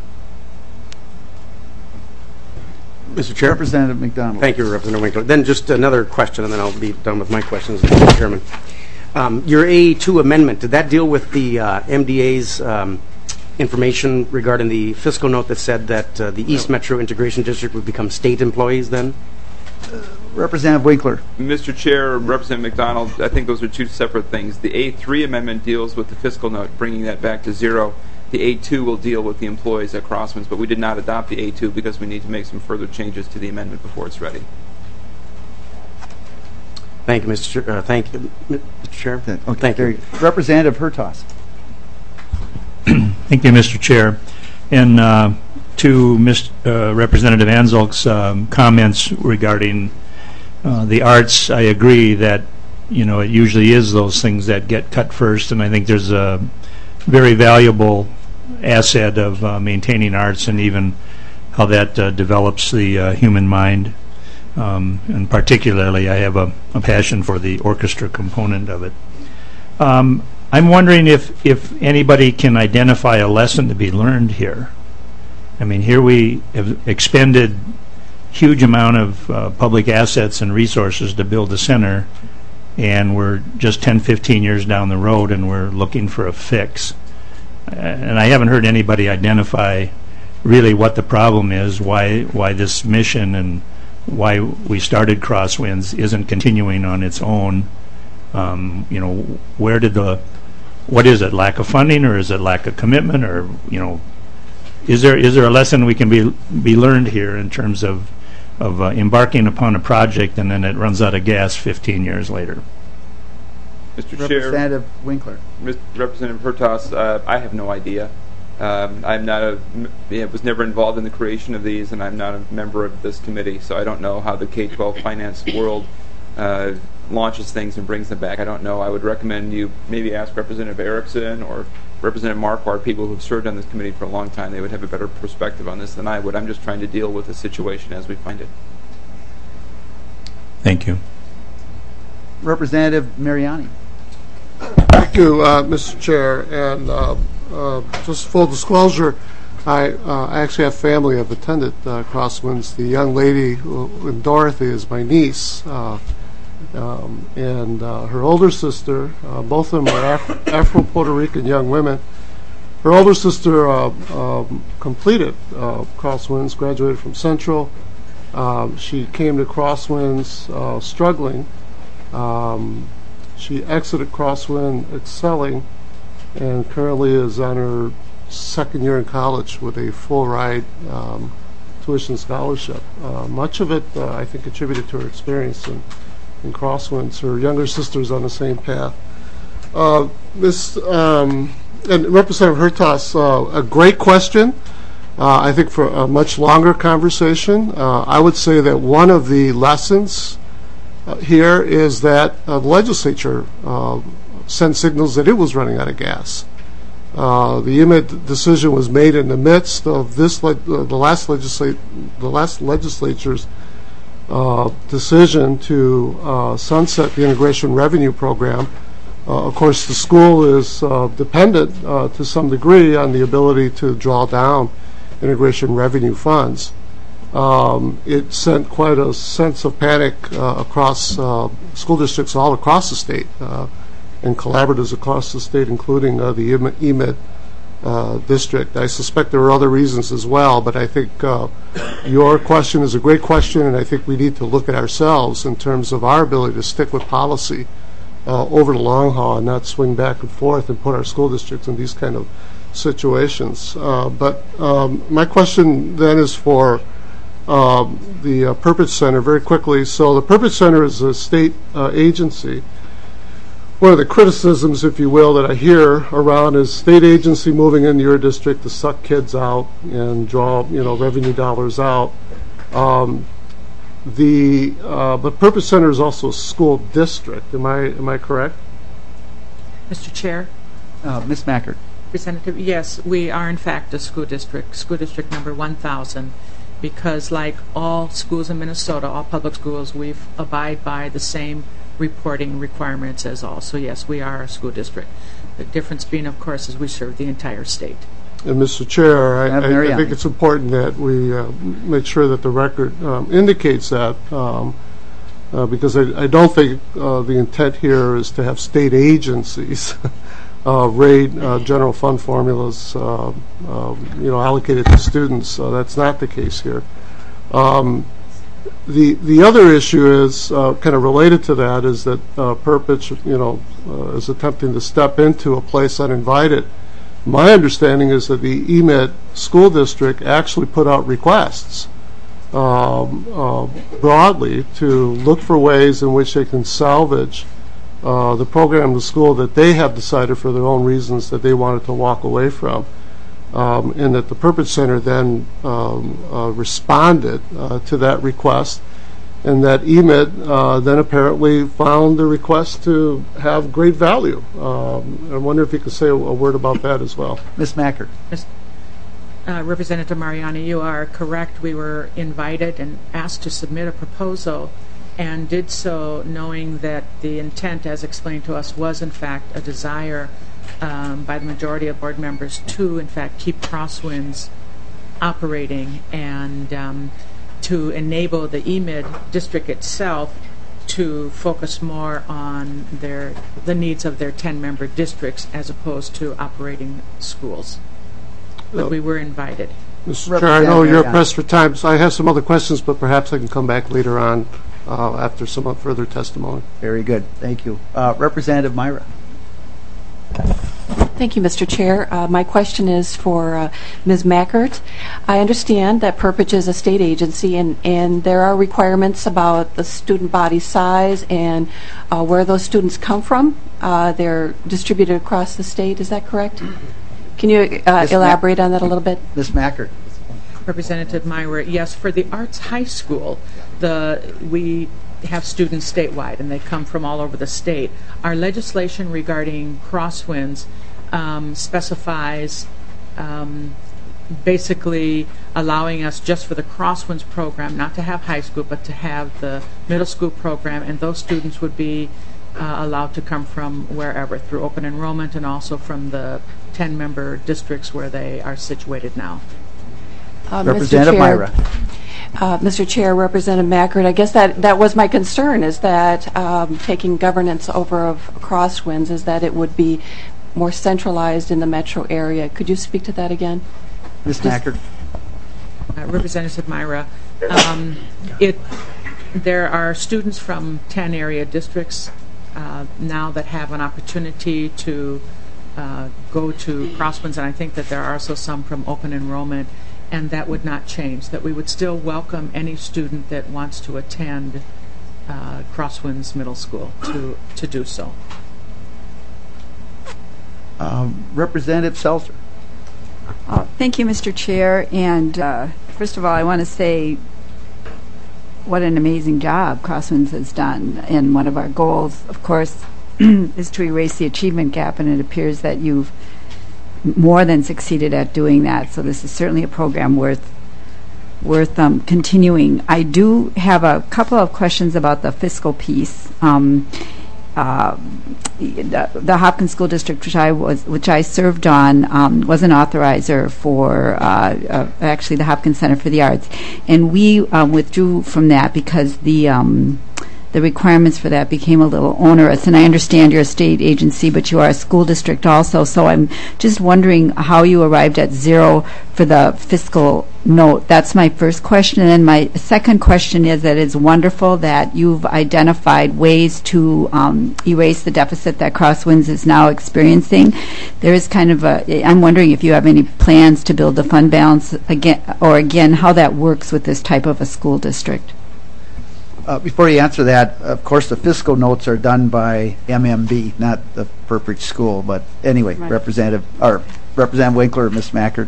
Mr. Chair. Representative McDonald. Thank you, Representative Winkler. Then just another question, and then I'll be done with my questions, Mr. Chairman. Your A2 amendment, did that deal with the MDA's information regarding the fiscal note that said that the East Metro Integration District would become state employees then? Representative Winkler. Mr. Chair, Representative McDonald, I think those are two separate things. The A3 amendment deals with the fiscal note, bringing that back to zero. The A2 will deal with the employees at Crosswinds, but we did not adopt the A2 because we need to make some further changes to the amendment before it's ready. Thank you, Mr. Chair. Thank you, Mr. Chair. Okay. Thank you. Representative Hertas. Thank you, Mr. Chair. And to Representative Anzalk's comments regarding the arts, I agree that it usually is those things that get cut first, and I think there's a very valuable asset of maintaining arts and even how that develops the human mind. And particularly, I have a passion for the orchestra component of it. I'm wondering if anybody can identify a lesson to be learned here. I mean, here we have expended huge amount of public assets and resources to build a center, and we're just 10, 15 years down the road and we're looking for a fix. And I haven't heard anybody identify really what the problem is, why this mission and why we started Crosswinds isn't continuing on its own. What is it, lack of funding, or is it lack of commitment, or is there a lesson we can be learned here in terms of embarking upon a project and then it runs out of gas 15 years later? Mr. Representative Winkler. Representative Hertaus, I have no idea. I'm not was never involved in the creation of these, and I'm not a member of this committee, so I don't know how the K-12 finance world launches things and brings them back. I don't know. I would recommend you maybe ask Representative Erickson or Representative Marquardt, people who have served on this committee for a long time. They would have a better perspective on this than I would. I'm just trying to deal with the situation as we find it. Thank you. Representative Mariani. Thank you, Mr. Chair. And just full disclosure, I actually have family. I've attended Crosswinds. The young lady, Dorothy, is my niece. And her older sister, both of them are Afro-Puerto Rican young women. Her older sister completed Crosswinds, graduated from Central. She came to Crosswinds struggling. She exited Crosswind excelling, and currently is on her second year in college with a full ride tuition scholarship. Much of it, I think, attributed to her experience in Crosswinds. Her younger sister's on the same path. And Representative Hertaus, a great question. I think for a much longer conversation, I would say that one of the lessons here is that the legislature sent signals that it was running out of gas. The EMID decision was made in the midst of this the last legislature's decision to sunset the Integration Revenue Program. Of course, the school is dependent to some degree on the ability to draw down integration revenue funds. It sent quite a sense of panic across school districts all across the state and collaboratives across the state, including the EMID district. I suspect there are other reasons as well, but I think your question is a great question, and I think we need to look at ourselves in terms of our ability to stick with policy over the long haul and not swing back and forth and put our school districts in these kind of situations. But my question then is for the Perpich Center very quickly. So the Perpich Center is a state agency. One of the criticisms, if you will, that I hear around is state agency moving into your district to suck kids out and draw, revenue dollars out. But Perpich Center is also a school district. Am I correct? Mr. Chair? Ms. Mackert. Representative, yes, we are in fact a school district number 1,000, because like all schools in Minnesota, all public schools, we abide by the same reporting requirements as all. So yes, we are a school district. The difference being, of course, is we serve the entire state. And Mr. Chair, I think it's important that we make sure that the record indicates that, because I don't think the intent here is to have state agencies raid general fund formulas, allocated to students. That's not the case here. The other issue is kind of related to that, is that Perpich, is attempting to step into a place uninvited. My understanding is that the EMID school district actually put out requests broadly to look for ways in which they can salvage the program in the school that they have decided for their own reasons that they wanted to walk away from, and that the Perpich Center then responded to that request, and that EMID then apparently found the request to have great value. I wonder if you could say a word about that as well. Ms. Mackert. Representative Mariani, you are correct. We were invited and asked to submit a proposal, and did so knowing that the intent, as explained to us, was in fact a desire by the majority of board members to in fact keep Crosswinds operating, and to enable the EMID district itself to focus more on the needs of their 10-member districts as opposed to operating schools. But we were invited. Mr. Chair, I know you're pressed for time, so I have some other questions, but perhaps I can come back later on after some further testimony. Very good. Thank you. Representative Myra. Thank you, Mr. Chair. My question is for Ms. Mackert. I understand that Purpich is a state agency, and there are requirements about the student body size and where those students come from. They're distributed across the state. Is that correct? Can you elaborate on that a little bit? Ms. Mackert. Representative Myra, yes, for the Arts High School, we have students statewide, and they come from all over the state. Our legislation regarding crosswinds specifies basically allowing us just for the crosswinds program not to have high school but to have the middle school program, and those students would be allowed to come from wherever through open enrollment and also from the 10-member districts where they are situated now. Representative Myra. Mr. Chair, Representative Mackert, I guess that was my concern, is that taking governance over of crosswinds is that it would be more centralized in the metro area. Could you speak to that again? Ms. Mackert. Representative Myra, there are students from 10 area districts now that have an opportunity to go to crosswinds, and I think that there are also some from open enrollment, and that would not change, that we would still welcome any student that wants to attend Crosswinds Middle School to do so. Representative Seltzer. Thank you, Mr. Chair. And first of all, I want to say what an amazing job Crosswinds has done. And one of our goals, of course, is to erase the achievement gap, and it appears that you've more than succeeded at doing that. So this is certainly a program worth continuing. I do have a couple of questions about the fiscal piece. The Hopkins School District, which I served on, was an authorizer for actually the Hopkins Center for the Arts, and we withdrew from that because the requirements for that became a little onerous. And I understand you're a state agency, but you are a school district also. So I'm just wondering how you arrived at 0 for the fiscal note. That's my first question. And then my second question is that it's wonderful that you've identified ways to erase the deficit that Crosswinds is now experiencing. There is kind of I'm wondering if you have any plans to build the fund balance again, how that works with this type of a school district. Before you answer that, of course, the fiscal notes are done by MMB, not the Purpich School. But anyway, right. Representative Winkler, Ms. Mackert.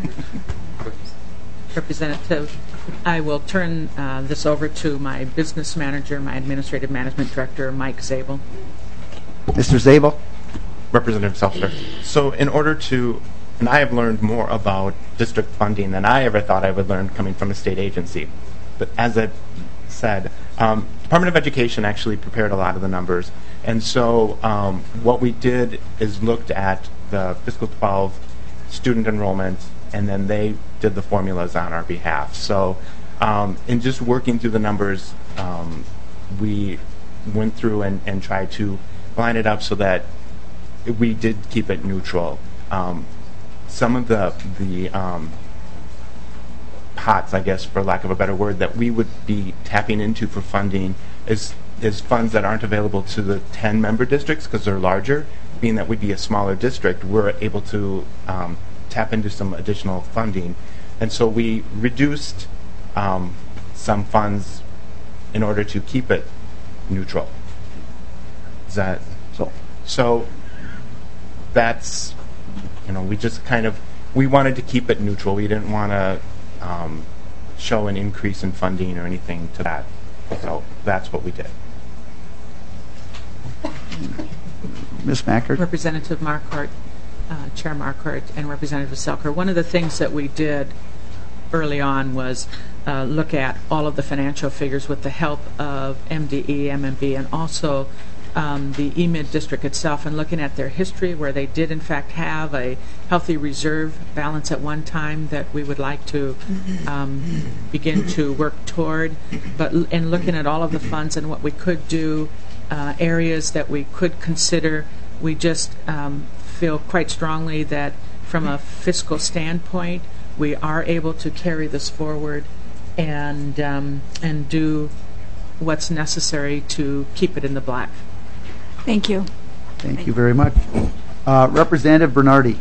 Representative, I will turn this over to my business manager, my administrative management director, Mike Zabel. Mr. Zabel. Representative Seltzer. So in order to, and I have learned more about district funding than I ever thought I would learn coming from a state agency. But as I said, Department of Education actually prepared a lot of the numbers, and so what we did is looked at the fiscal 12 student enrollment, and then they did the formulas on our behalf. So in just working through the numbers, we went through and tried to line it up so that we did keep it neutral. Some of the pots, I guess, for lack of a better word, that we would be tapping into for funding is funds that aren't available to the 10-member districts because they're larger. Being that we'd be a smaller district, we're able to tap into some additional funding. And so we reduced some funds in order to keep it neutral. Is that so? That's, we just we wanted to keep it neutral. We didn't want to show an increase in funding or anything to that. So that's what we did. Ms. Mackert. Representative Marquardt, Chair Marquardt, and Representative Selker. One of the things that we did early on was look at all of the financial figures with the help of MDE, MMB, and also the EMID district itself, and looking at their history where they did in fact have a healthy reserve balance at one time that we would like to begin to work toward, but in looking at all of the funds and what we could do, areas that we could consider, we just feel quite strongly that from a fiscal standpoint we are able to carry this forward and do what's necessary to keep it in the black. Thank you. Thank you very much. Representative Bernardi.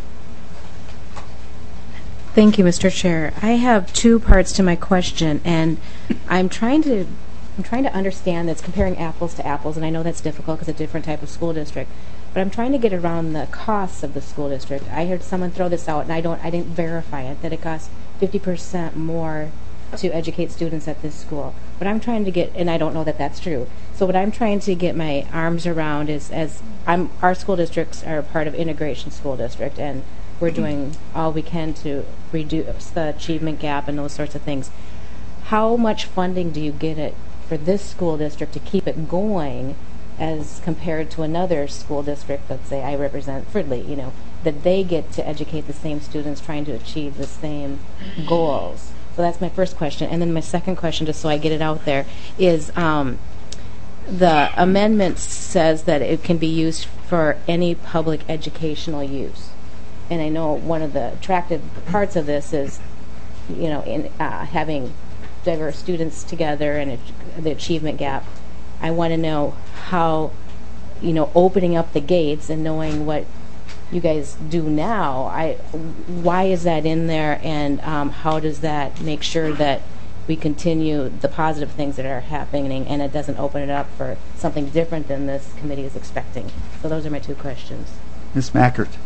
Thank you, Mr. Chair. I have two parts to my question, and I'm trying to understand that's comparing apples to apples, and I know that's difficult because it's a different type of school district. But I'm trying to get around the costs of the school district. I heard someone throw this out, and I didn't verify it, that it costs 50% more to educate students at this school. But I'm trying to get, and I don't know that that's true. So what I'm trying to get my arms around is, our school districts are part of Integration School District, and we're doing all we can to reduce the achievement gap and those sorts of things. How much funding do you get for this school district to keep it going as compared to another school district, let's say I represent Fridley, that they get to educate the same students trying to achieve the same goals? So that's my first question. And then my second question, just so I get it out there, is the amendment says that it can be used for any public educational use. And I know one of the attractive parts of this is, in having diverse students together and the achievement gap. I want to know how, opening up the gates and knowing what you guys do now, why is that in there, and how does that make sure that we continue the positive things that are happening and it doesn't open it up for something different than this committee is expecting? So those are my two questions. Ms. Mackert.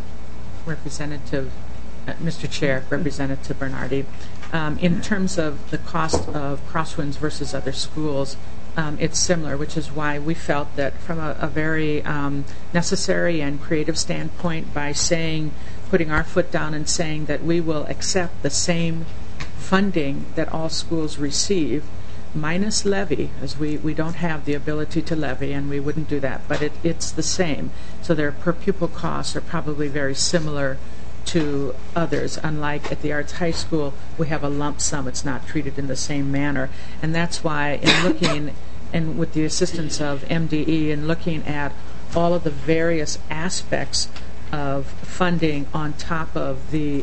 Mr. Chair, Representative Bernardi. In terms of the cost of Crosswinds versus other schools, it's similar, which is why we felt that from a very necessary and creative standpoint, by putting our foot down and saying that we will accept the same funding that all schools receive, minus levy, as we don't have the ability to levy, and we wouldn't do that, but it's the same. So their per pupil costs are probably very similar to others. Unlike at the Arts High School, we have a lump sum. It's not treated in the same manner. And that's why in looking, and with the assistance of MDE, and looking at all of the various aspects of funding on top of the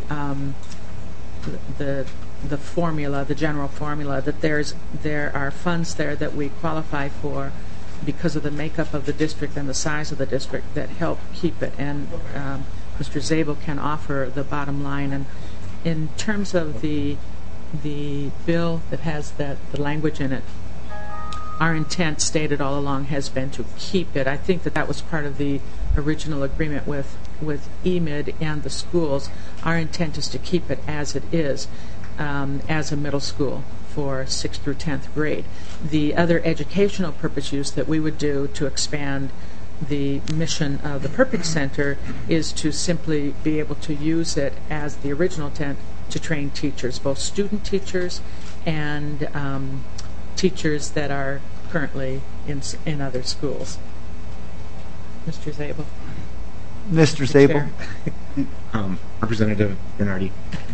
formula, the general formula, that there are funds there that we qualify for because of the makeup of the district and the size of the district that help keep it. And Mr. Zabel can offer the bottom line. And in terms of the bill that has the language in it, our intent stated all along has been to keep it. I think that was part of the original agreement with EMID and the schools. Our intent is to keep it as it is, as a middle school for 6th through 10th grade. The other educational purpose use that we would do to expand the mission of the Perpich Center is to simply be able to use it as the original intent to train teachers, both student teachers and teachers that are currently in other schools. Mr. Zabel. Mr. Zabel. Representative Bernardi,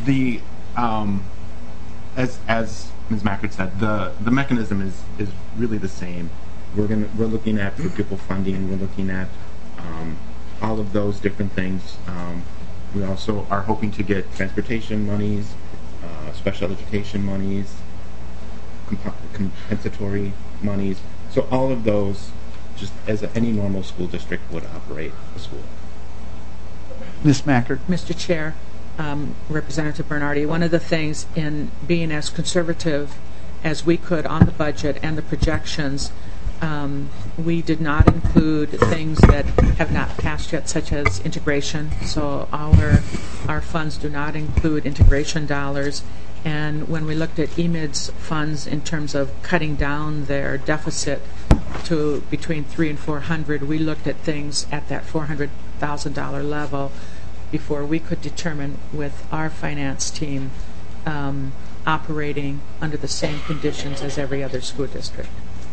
as Ms. Mackert said, the mechanism is really the same. We're looking at per pupil funding. We're looking at all of those different things. We also are hoping to get transportation monies, special education monies, compensatory monies. So all of those, just as any normal school district would operate a school. Ms. Mackert. Mr. Chair, Representative Bernardi, one of the things in being as conservative as we could on the budget and the projections, we did not include things that have not passed yet, such as integration. So our funds do not include integration dollars. And when we looked at EMID's funds in terms of cutting down their deficit to between $300 and $400, we looked at things at that $400,000 level before we could determine with our finance team operating under the same conditions as every other school district.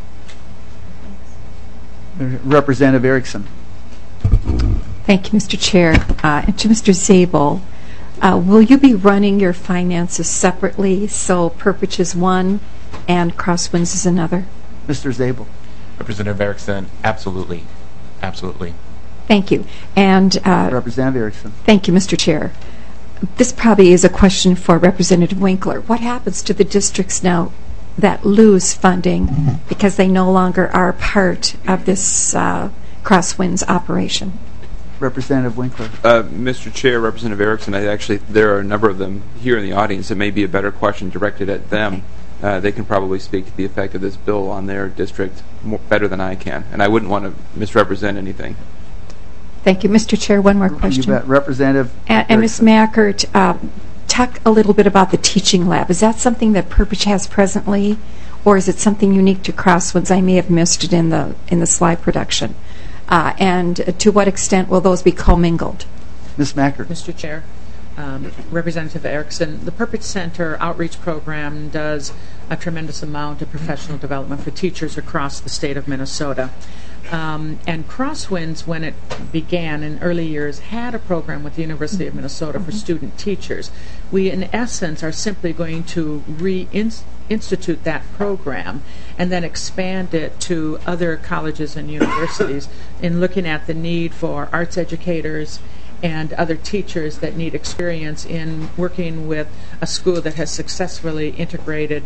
Representative Erickson. Thank you, Mr. Chair. And to Mr. Zabel, will you be running your finances separately, so Perpich is one and Crosswinds is another? Mr. Zabel. Representative Erickson, absolutely. Absolutely. Thank you. And Representative Erickson. Thank you, Mr. Chair. This probably is a question for Representative Winkler. What happens to the districts now that lose funding because they no longer are part of this Crosswinds operation? Representative Winkler. Mr. Chair, Representative Erickson, there are a number of them here in the audience. It may be a better question directed at them. They can probably speak to the effect of this bill on their district better than I can, and I wouldn't want to misrepresent anything. Thank you. Mr. Chair, one more question. You bet. Representative And Ms. Mackert, talk a little bit about the teaching lab. Is that something that Purpose has presently, or is it something unique to Crosswinds? I may have missed it in the slide production. And to what extent will those be commingled? Ms. Mackert. Mr. Chair, Representative Erickson, the Purpose Center outreach program does a tremendous amount of professional development for teachers across the state of Minnesota. And Crosswinds, when it began in early years, had a program with the University of Minnesota for student teachers. We, in essence, are simply going to reinstitute that program and then expand it to other colleges and universities in looking at the need for arts educators and other teachers that need experience in working with a school that has successfully integrated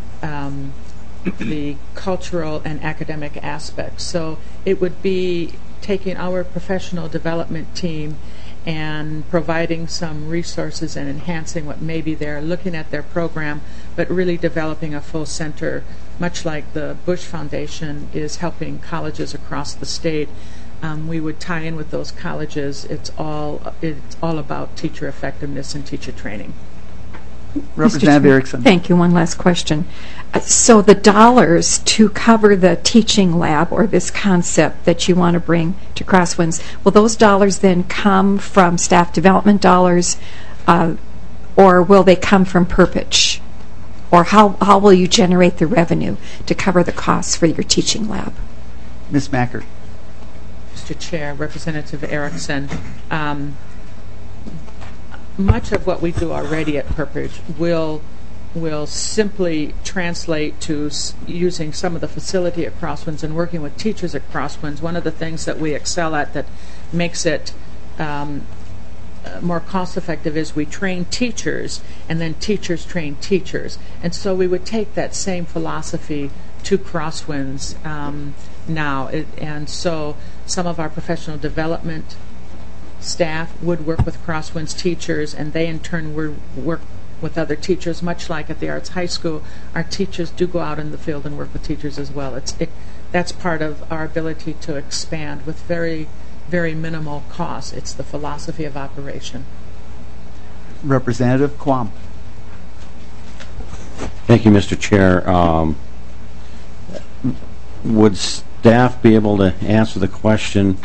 the cultural and academic aspects. So it would be taking our professional development team and providing some resources and enhancing what may be there, looking at their program, but really developing a full center, much like the Bush Foundation is helping colleges across the state. We would tie in with those colleges. It's all about teacher effectiveness and teacher training. Representative Erickson. Thank you. One last question. So the dollars to cover the teaching lab or this concept that you want to bring to Crosswinds, will those dollars then come from staff development dollars, or will they come from Purpose? Or how will you generate the revenue to cover the costs for your teaching lab? Ms. Mackert. Mr. Chair, Representative Erickson, much of what we do already at Purpose will simply translate to using some of the facility at Crosswinds and working with teachers at Crosswinds. One of the things that we excel at that makes it more cost effective is we train teachers and then teachers train teachers. And so we would take that same philosophy to Crosswinds now. And so some of our professional development staff would work with Crosswinds teachers, and they in turn work with other teachers, much like at the Arts High School. Our teachers do go out in the field and work with teachers as well. That's part of our ability to expand with very, very minimal costs. It's the philosophy of operation. Representative Quam. Thank you, Mr. Chair. Would staff be able to answer the question?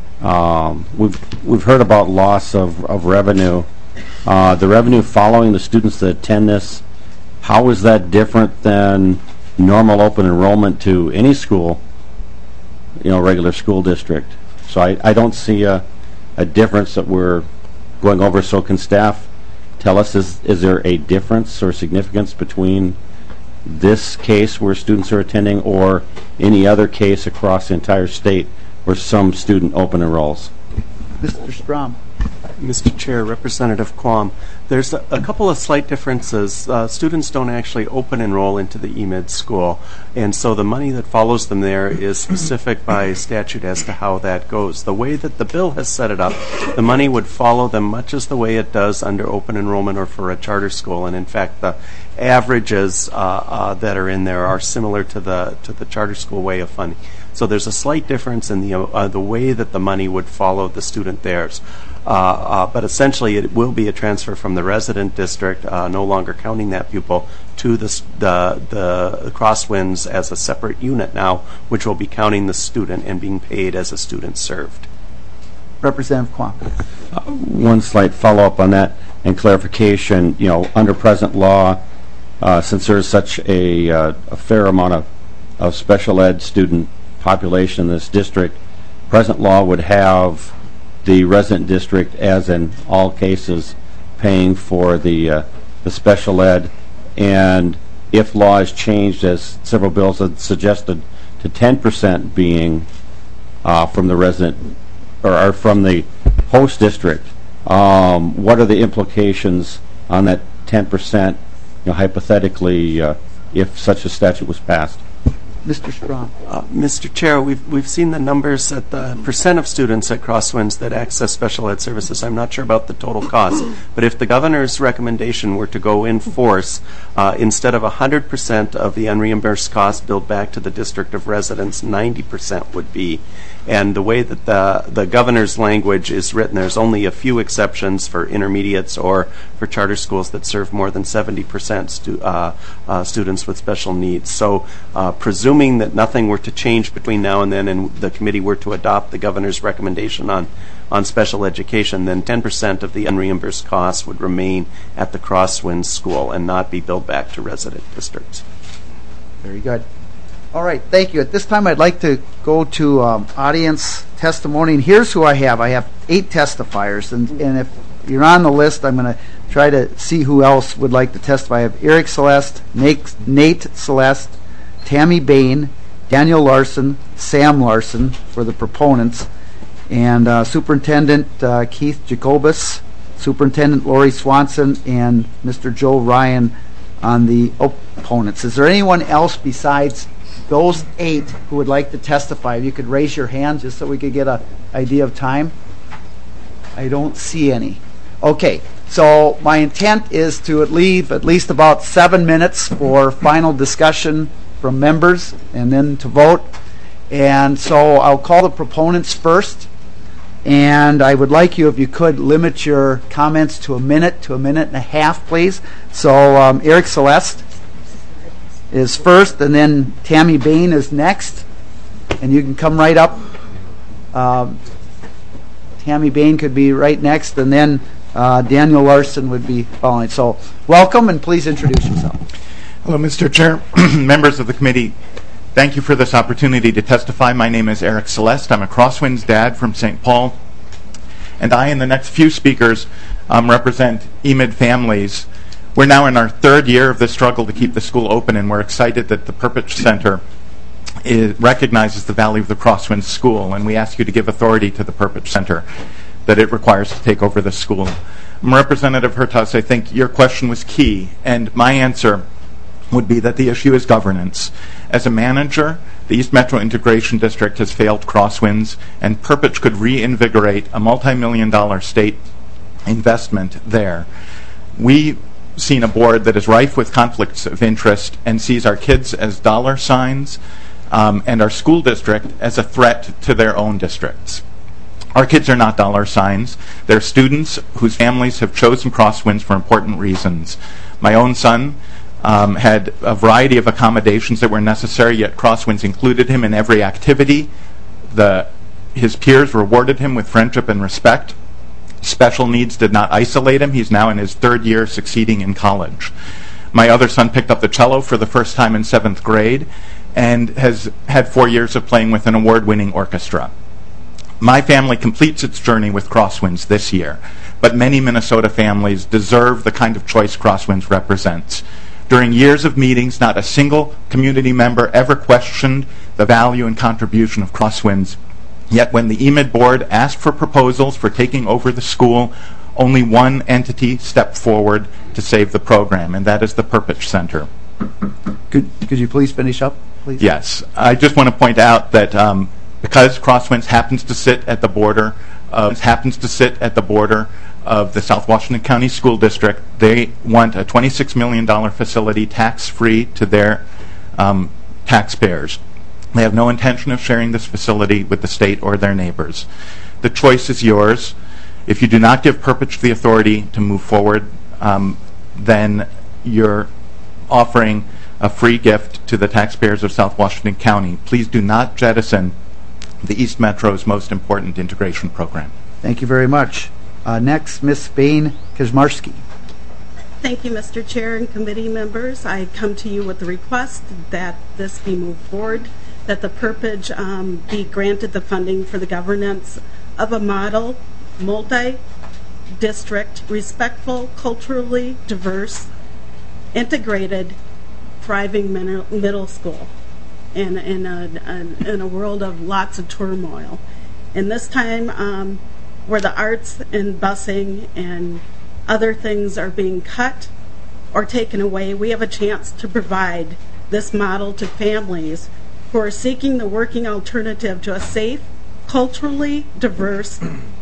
We've heard about loss of revenue. The revenue following the students that attend this, how is that different than normal open enrollment to any school, regular school district? So I don't see a difference that we're going over. So can staff tell us, is there a difference or significance between this case where students are attending or any other case across the entire state where some student open enrolls? Mr. Strom. Mr. Chair, Representative Quam, there's a couple of slight differences. Students don't actually open enroll into the EMID school, and so the money that follows them there is specific by statute as to how that goes. The way that the bill has set it up, the money would follow them much as the way it does under open enrollment or for a charter school, and in fact the averages that are in there are similar to the charter school way of funding. So there's a slight difference in the way that the money would follow the student theirs. But essentially it will be a transfer from the resident district, no longer counting that pupil, to the Crosswinds as a separate unit now, which will be counting the student and being paid as a student served. Representative Quam. One slight follow-up on that and clarification. Under present law, since there is such a fair amount of special ed student population in this district, present law would have the resident district, as in all cases, paying for the special ed, and if law is changed, as several bills have suggested, to 10% being from the resident or from the host district, what are the implications on that 10%, hypothetically, if such a statute was passed? Mr. Strong. Mr. Chair, we've seen the numbers at the percent of students at Crosswinds that access special ed services. I'm not sure about the total cost, but if the governor's recommendation were to go in force, instead of 100% of the unreimbursed cost billed back to the district of residence, 90% would be. And the way that the governor's language is written, there's only a few exceptions for intermediates or for charter schools that serve more than 70% students with special needs. So presuming that nothing were to change between now and then and the committee were to adopt the governor's recommendation on special education, then 10% of the unreimbursed costs would remain at the Crosswinds school and not be billed back to resident districts. Very good. All right, thank you. At this time, I'd like to go to audience testimony. And here's who I have. I have 8 testifiers. And if you're on the list, I'm going to try to see who else would like to testify. I have Eric Celeste, Nate Celeste, Tammy Bain, Daniel Larson, Sam Larson for the proponents, and Superintendent Keith Jacobus, Superintendent Lori Swanson, and Mr. Joe Ryan on the opponents. Is there anyone else besides those 8 who would like to testify? If you could raise your hand just so we could get an idea of time. I don't see any. Okay, so my intent is to leave at least about 7 minutes for final discussion from members and then to vote. And so I'll call the proponents first. And I would like you, if you could, limit your comments to a minute and a half, please. So Eric Celeste is first, and then Tammy Bain is next. And you can come right up. Tammy Bain could be right next, and then Daniel Larson would be following. So welcome, and please introduce yourself. Hello, Mr. Chair, members of the committee. Thank you for this opportunity to testify. My name is Eric Celeste. I'm a Crosswinds dad from St. Paul. And I and the next few speakers represent EMID families. We're now in our 3rd year of the struggle to keep the school open, and we're excited that the Perpich Center recognizes the value of the Crosswinds School, and we ask you to give authority to the Perpich Center that it requires to take over the school. Representative Hertaus, I think your question was key, and my answer would be that the issue is governance. As a manager, the East Metro Integration District has failed Crosswinds, and Perpich could reinvigorate a multi-million-dollar state investment there. We've seen a board that is rife with conflicts of interest and sees our kids as dollar signs and our school district as a threat to their own districts. Our kids are not dollar signs. They're students whose families have chosen Crosswinds for important reasons. My own son had a variety of accommodations that were necessary, yet Crosswinds included him in every activity. His peers rewarded him with friendship and respect. Special needs did not isolate him. He's now in his 3rd year succeeding in college. My other son picked up the cello for the first time in 7th grade and has had 4 years of playing with an award-winning orchestra. My family completes its journey with Crosswinds this year, but many Minnesota families deserve the kind of choice Crosswinds represents. During years of meetings, not a single community member ever questioned the value and contribution of Crosswinds. Yet when the EMID board asked for proposals for taking over the school, only one entity stepped forward to save the program, and that is the Perpich Center. Could you please finish up, please? Yes. I just want to point out that because Crosswinds happens to sit at the border of the South Washington County School District, they want a $26 million facility tax-free to their taxpayers. They have no intention of sharing this facility with the state or their neighbors. The choice is yours. If you do not give Perpich the authority to move forward, then you're offering a free gift to the taxpayers of South Washington County. Please do not jettison the East Metro's most important integration program. Thank you very much. Next, Ms. Bain Kaczmarski. Thank you, Mr. Chair and committee members. I come to you with the request that this be moved forward, that the Perpich be granted the funding for the governance of a model, multi-district, respectful, culturally diverse, integrated, thriving middle school in a world of lots of turmoil. In this time where the arts and busing and other things are being cut or taken away, we have a chance to provide this model to families who are seeking the working alternative to a safe, culturally diverse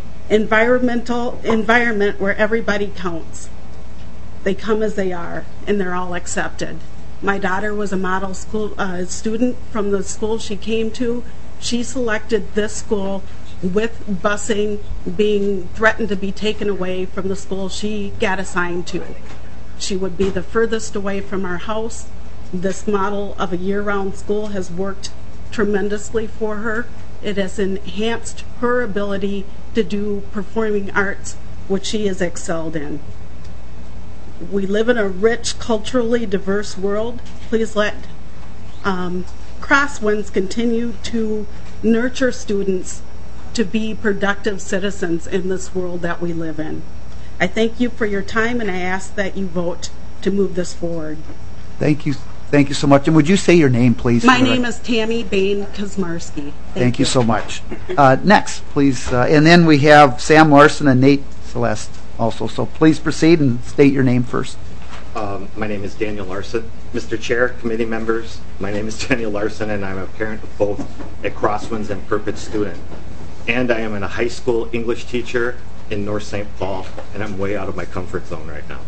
environment where everybody counts. They come as they are, and they're all accepted. My daughter was a model school student from the school she came to. She selected this school with busing being threatened to be taken away from the school she got assigned to. She would be the furthest away from our house. This model of a year-round school has worked tremendously for her. It has enhanced her ability to do performing arts, which she has excelled in. We live in a rich, culturally diverse world. Please let Crosswinds continue to nurture students to be productive citizens in this world that we live in. I thank you for your time, and I ask that you vote to move this forward. Thank you. Thank you so much. And would you say your name, please? My name is Tammy Bain Kazmarski. Thank you so much. Next, please. And then we have Sam Larson and Nate Celeste also. So please proceed and state your name first. My name is Daniel Larson. Mr. Chair, committee members, my name is Daniel Larson, and I'm a parent of both a Crosswinds and Purpose student. And I am a high school English teacher in North St. Paul, and I'm way out of my comfort zone right now.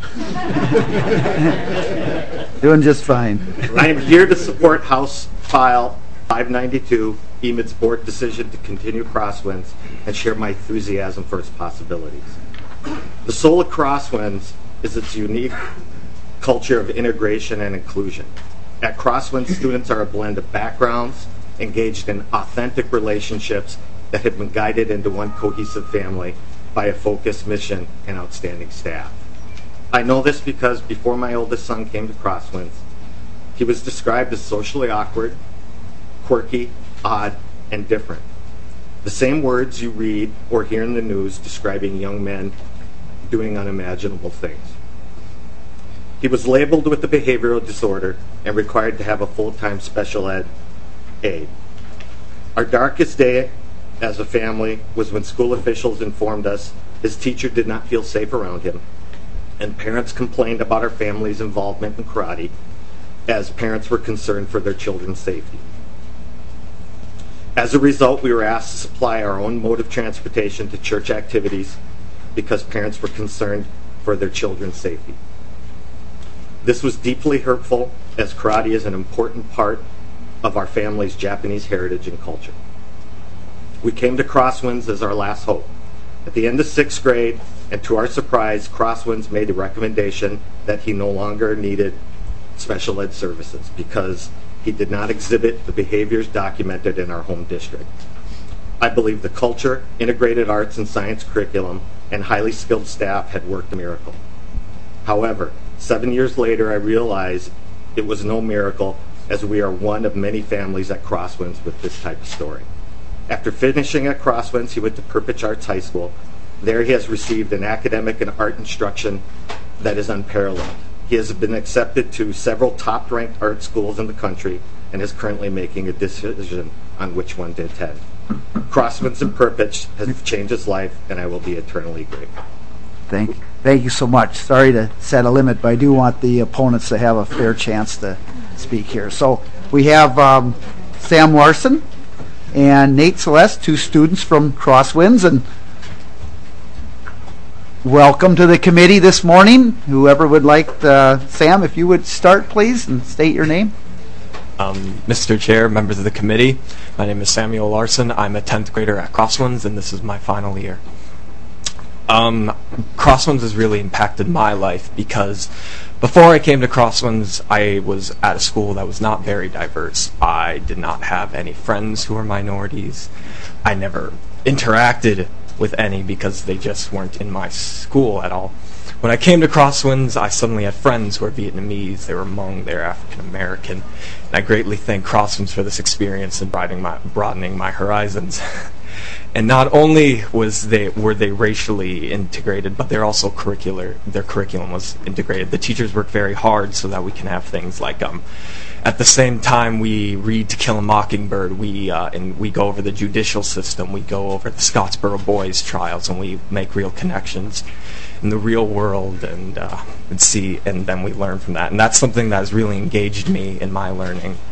Doing just fine. I am here to support House File 592, EMID's board decision to continue Crosswinds, and share my enthusiasm for its possibilities. The soul of Crosswinds is its unique culture of integration and inclusion. At Crosswinds, students are a blend of backgrounds, engaged in authentic relationships that have been guided into one cohesive family by a focused mission and outstanding staff. I know this because before my oldest son came to Crosswinds, he was described as socially awkward, quirky, odd, and different. The same words you read or hear in the news describing young men doing unimaginable things. He was labeled with a behavioral disorder and required to have a full-time special ed aide. Our darkest day as a family was when school officials informed us his teacher did not feel safe around him, and parents complained about our family's involvement in karate as parents were concerned for their children's safety. As a result, we were asked to supply our own mode of transportation to church activities because parents were concerned for their children's safety. This was deeply hurtful, as karate is an important part of our family's Japanese heritage and culture. We came to Crosswinds as our last hope. At the end of 6th grade, and to our surprise, Crosswinds made a recommendation that he no longer needed special ed services because he did not exhibit the behaviors documented in our home district. I believe the culture, integrated arts and science curriculum, and highly skilled staff had worked a miracle. However, 7 years later, I realized it was no miracle, as we are one of many families at Crosswinds with this type of story. After finishing at Crosswinds, he went to Perpich Arts High School. There he has received an academic and art instruction that is unparalleled. He has been accepted to several top-ranked art schools in the country and is currently making a decision on which one to attend. Crosswinds and Perpich has changed his life, and I will be eternally grateful. Thank you so much. Sorry to set a limit, but I do want the opponents to have a fair chance to speak here. So we have Sam Larson and Nate Celeste, two students from Crosswinds, and welcome to the committee this morning. Whoever would like, Sam, if you would start, please, and state your name. Mr. Chair, members of the committee, my name is Samuel Larson. I'm a 10th grader at Crosswinds, and this is my final year. Crosswinds has really impacted my life because before I came to Crosswinds, I was at a school that was not very diverse. I did not have any friends who were minorities. I never interacted with any because they just weren't in my school at all. When I came to Crosswinds, I suddenly had friends who were Vietnamese, they were Hmong, they were African American, and I greatly thank Crosswinds for this experience and broadening my horizons. And not only were they racially integrated, but they're also their curriculum was integrated. The teachers work very hard so that we can have things like at the same time we read To Kill a Mockingbird, we go over the judicial system, we go over the Scottsboro Boys trials, and we make real connections in the real world and then we learn from that. And that's something that has really engaged me in my learning.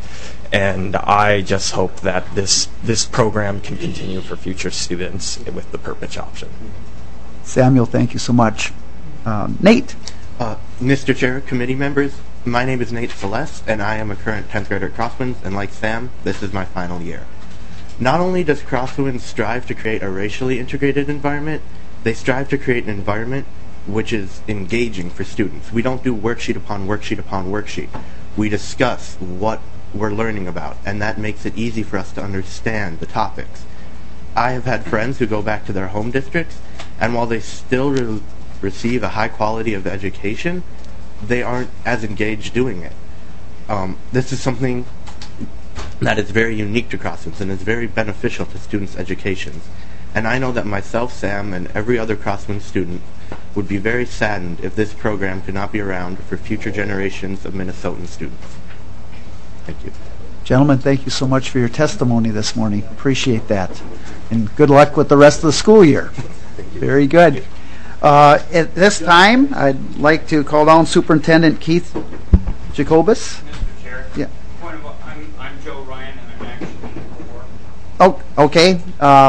And I just hope that this program can continue for future students with the Perpich option. Samuel, thank you so much. Nate. Mr. Chair, committee members, my name is Nate Celeste, and I am a current 10th grader at Crosswinds, and like Sam, this is my final year. Not only does Crosswinds strive to create a racially integrated environment, they strive to create an environment which is engaging for students. We don't do worksheet upon worksheet upon worksheet. We discuss what we're learning about, and that makes it easy for us to understand the topics. I have had friends who go back to their home districts, and while they still receive a high quality of education, they aren't as engaged doing it. This is something that is very unique to Crosswinds and is very beneficial to students' educations. And I know that myself, Sam, and every other Crosswinds student would be very saddened if this program could not be around for future generations of Minnesotan students. Thank you. Gentlemen, thank you so much for your testimony this morning. Appreciate that. And good luck with the rest of the school year. Very good. At this time, I'd like to call down Superintendent Keith Jacobus. Mr. Chair. Yeah. I'm Joe Ryan, and I'm actually four. Oh, okay.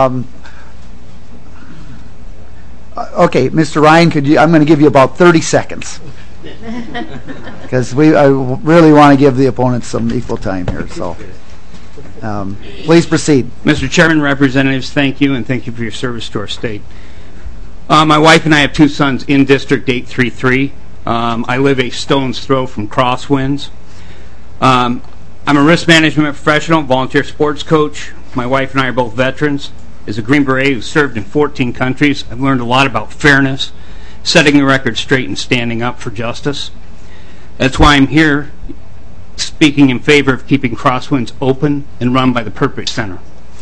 Okay, Mr. Ryan, I'm going to give you about 30 seconds. Because I really want to give the opponents some equal time here. So, please proceed. Mr. Chairman, representatives, thank you, and thank you for your service to our state. My wife and I have two sons in District 833. I live a stone's throw from Crosswinds. I'm a risk management professional, volunteer sports coach. My wife and I are both veterans. As a Green Beret who served in 14 countries, I've learned a lot about fairness, setting the record straight, and standing up for justice. That's why I'm here speaking in favor of keeping Crosswinds open and run by the Perpich Center.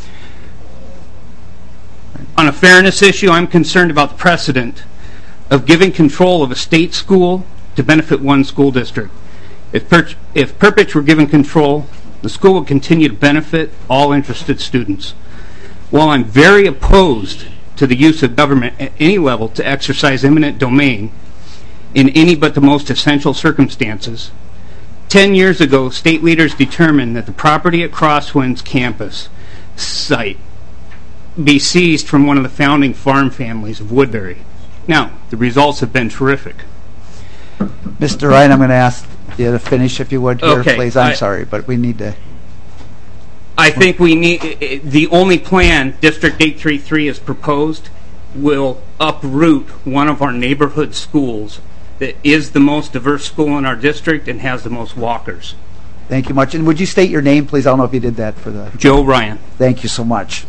On a fairness issue, I'm concerned about the precedent of giving control of a state school to benefit one school district. If Perpich were given control, the school would continue to benefit all interested students. While I'm very opposed to the use of government at any level to exercise eminent domain in any but the most essential circumstances, 10 years ago, state leaders determined that the property at Crosswinds campus site be seized from one of the founding farm families of Woodbury. Now, the results have been terrific. Mr. Ryan, I'm going to ask you to finish, if you would, here, okay, please. I'm sorry, but we need to... I think we need, the only plan District 833 has proposed will uproot one of our neighborhood schools that is the most diverse school in our district and has the most walkers. Thank you much. And would you state your name, please? I don't know if you did that for the... Joe Ryan. Thank you so much.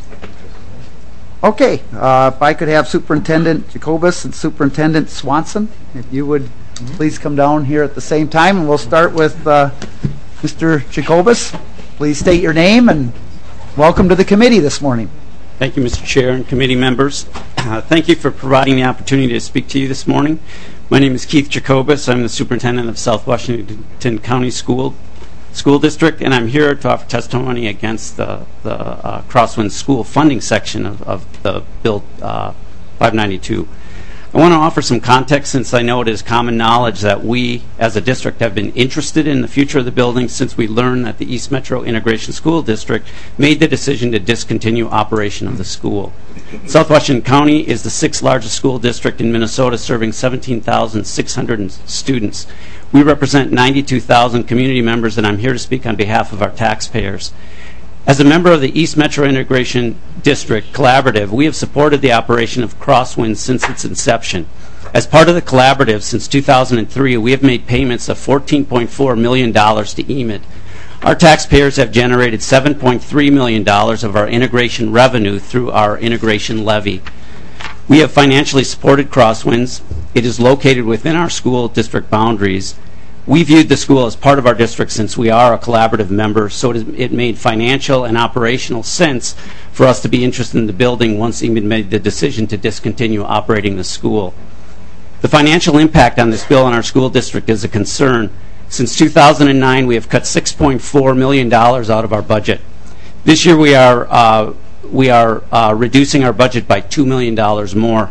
Okay, if I could have Superintendent Jacobus and Superintendent Swanson, if you would please come down here at the same time, and we'll start with Mr. Jacobus. Please state your name and welcome to the committee this morning. Thank you, Mr. Chair and committee members. Thank you for providing the opportunity to speak to you this morning. My name is Keith Jacobus. I'm the superintendent of South Washington County School District, and I'm here to offer testimony against the Crosswinds School funding section of the Bill 592. I want to offer some context, since I know it is common knowledge that we, as a district, have been interested in the future of the building since we learned that the East Metro Integration School District made the decision to discontinue operation of the school. South Washington County is the 6th largest school district in Minnesota, serving 17,600 students. We represent 92,000 community members, and I'm here to speak on behalf of our taxpayers. As a member of the East Metro Integration District Collaborative, we have supported the operation of Crosswinds since its inception. As part of the collaborative since 2003, we have made payments of $14.4 million to EMID. Our taxpayers have generated $7.3 million of our integration revenue through our integration levy. We have financially supported Crosswinds. It is located within our school district boundaries. We viewed the school as part of our district since we are a collaborative member, so it made financial and operational sense for us to be interested in the building once EMID made the decision to discontinue operating the school. The financial impact on this bill on our school district is a concern. Since 2009, we have cut $6.4 million out of our budget. This year we are reducing our budget by $2 million more.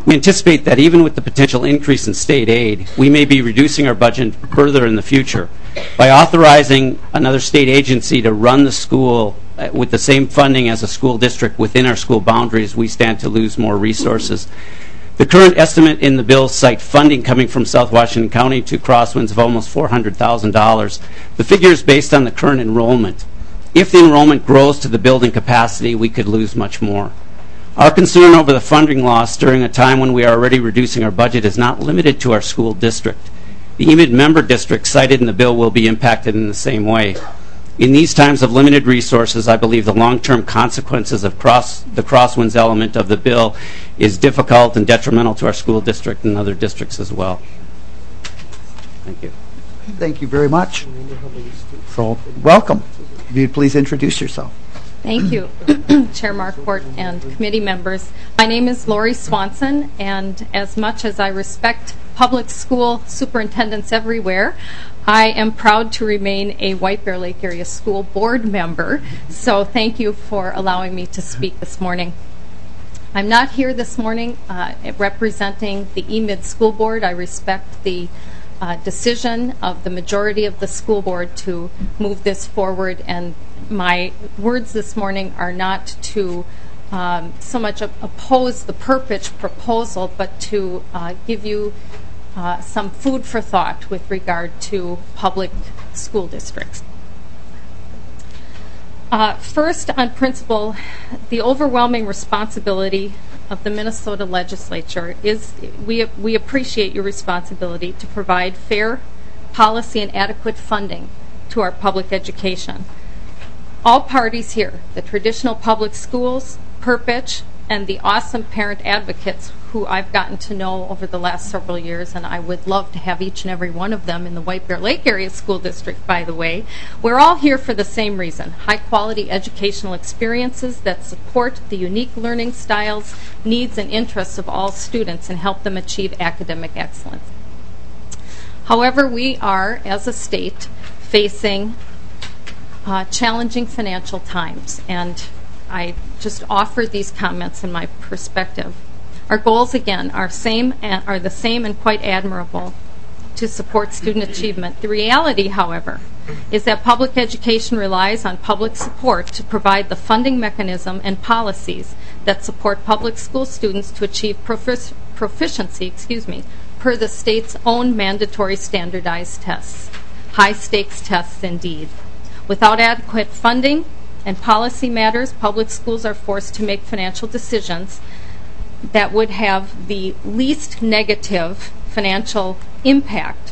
We anticipate that even with the potential increase in state aid, we may be reducing our budget further in the future. By authorizing another state agency to run the school with the same funding as a school district within our school boundaries, we stand to lose more resources. The current estimate in the bill cite funding coming from South Washington County to Crosswinds of almost $400,000. The figure is based on the current enrollment. If the enrollment grows to the building capacity, we could lose much more. Our concern over the funding loss during a time when we are already reducing our budget is not limited to our school district. The EMID member districts cited in the bill will be impacted in the same way. In these times of limited resources, I believe the long-term consequences of the Crosswinds element of the bill is difficult and detrimental to our school district and other districts as well. Thank you. Thank you very much. So, welcome. If you'd please introduce yourself. Thank you, Chair Marquardt and committee members. My name is Lori Swanson, and as much as I respect public school superintendents everywhere, I am proud to remain a White Bear Lake Area School Board member, so thank you for allowing me to speak this morning. I'm not here this morning representing the EMID School Board. I respect the decision of the majority of the school board to move this forward, and my words this morning are not to so much oppose the Perpich proposal, but to give you some food for thought with regard to public school districts. First, on principle, the overwhelming responsibility of the Minnesota legislature is we appreciate your responsibility to provide fair policy and adequate funding to our public education. All parties here, the traditional public schools, Perpich, and the awesome parent advocates who I've gotten to know over the last several years, and I would love to have each and every one of them in the White Bear Lake Area School District, by the way. We're all here for the same reason: high-quality educational experiences that support the unique learning styles, needs, and interests of all students and help them achieve academic excellence. However, we are, as a state, facing challenging financial times, and I just offer these comments in my perspective. Our goals, again, are the same and quite admirable to support student achievement. The reality, however, is that public education relies on public support to provide the funding mechanism and policies that support public school students to achieve proficiency, per the state's own mandatory standardized tests. High-stakes tests, indeed. Without adequate funding and policy matters, public schools are forced to make financial decisions that would have the least negative financial impact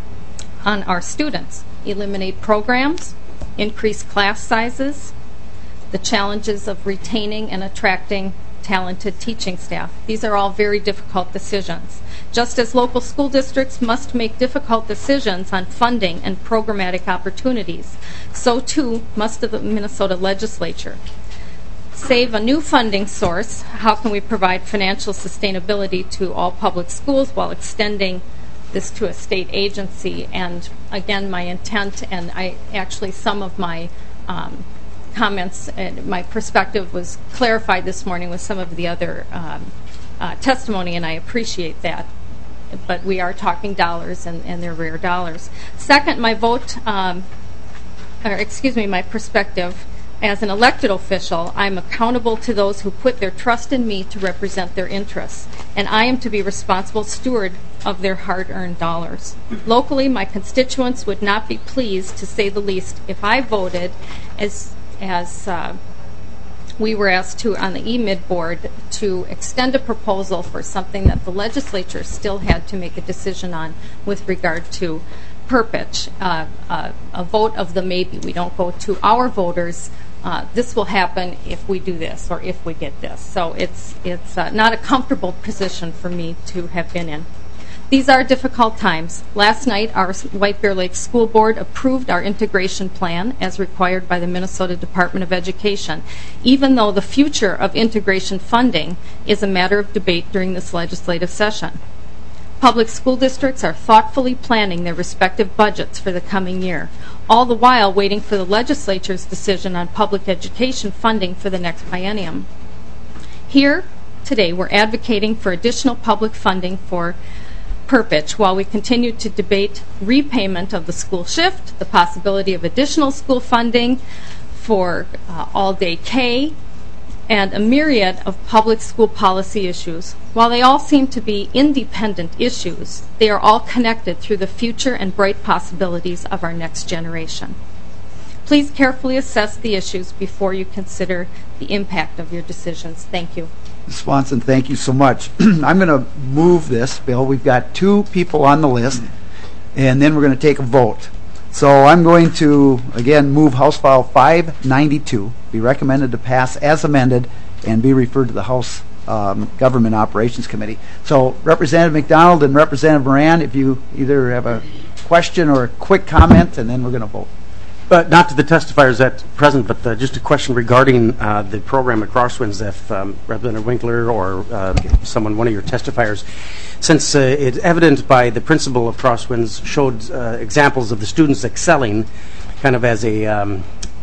on our students. Eliminate programs, increase class sizes, the challenges of retaining and attracting talented teaching staff. These are all very difficult decisions. Just as local school districts must make difficult decisions on funding and programmatic opportunities, so too must the Minnesota legislature. Save a new funding source. How can we provide financial sustainability to all public schools while extending this to a state agency? And again, my intent, and some of my comments and my perspective was clarified this morning with some of the other testimony, and I appreciate that. But we are talking dollars, and they're rare dollars. Second, my perspective. As an elected official, I'm accountable to those who put their trust in me to represent their interests, and I am to be responsible steward of their hard-earned dollars. Locally, my constituents would not be pleased, to say the least, if I voted as we were asked to on the EMID board to extend a proposal for something that the legislature still had to make a decision on with regard to Perpich, a vote of the maybe. We don't go to our voters, this will happen if we do this or if we get this. So it's not a comfortable position for me to have been in. These are difficult times. Last night, our White Bear Lake School Board approved our integration plan as required by the Minnesota Department of Education, even though the future of integration funding is a matter of debate during this legislative session. Public school districts are thoughtfully planning their respective budgets for the coming year, all the while waiting for the legislature's decision on public education funding for the next biennium. Here, today, we're advocating for additional public funding for Perpich while we continue to debate repayment of the school shift, the possibility of additional school funding for all-day K, and a myriad of public school policy issues. While they all seem to be independent issues, they are all connected through the future and bright possibilities of our next generation. Please carefully assess the issues before you consider the impact of your decisions. Thank you. Ms. Swanson, thank you so much. I'm going to move this bill. We've got 2 people on the list, and then we're going to take a vote. So I'm going to, again, move House File 592, be recommended to pass as amended, and be referred to the House Government Operations Committee. So Representative McDonald and Representative Moran, if you either have a question or a quick comment, and then we're going to vote. Not to the testifiers at present, but just a question regarding the program at Crosswinds. If Representative Winkler or one of your testifiers, since it's evident by the principal of Crosswinds showed examples of the students excelling kind of as a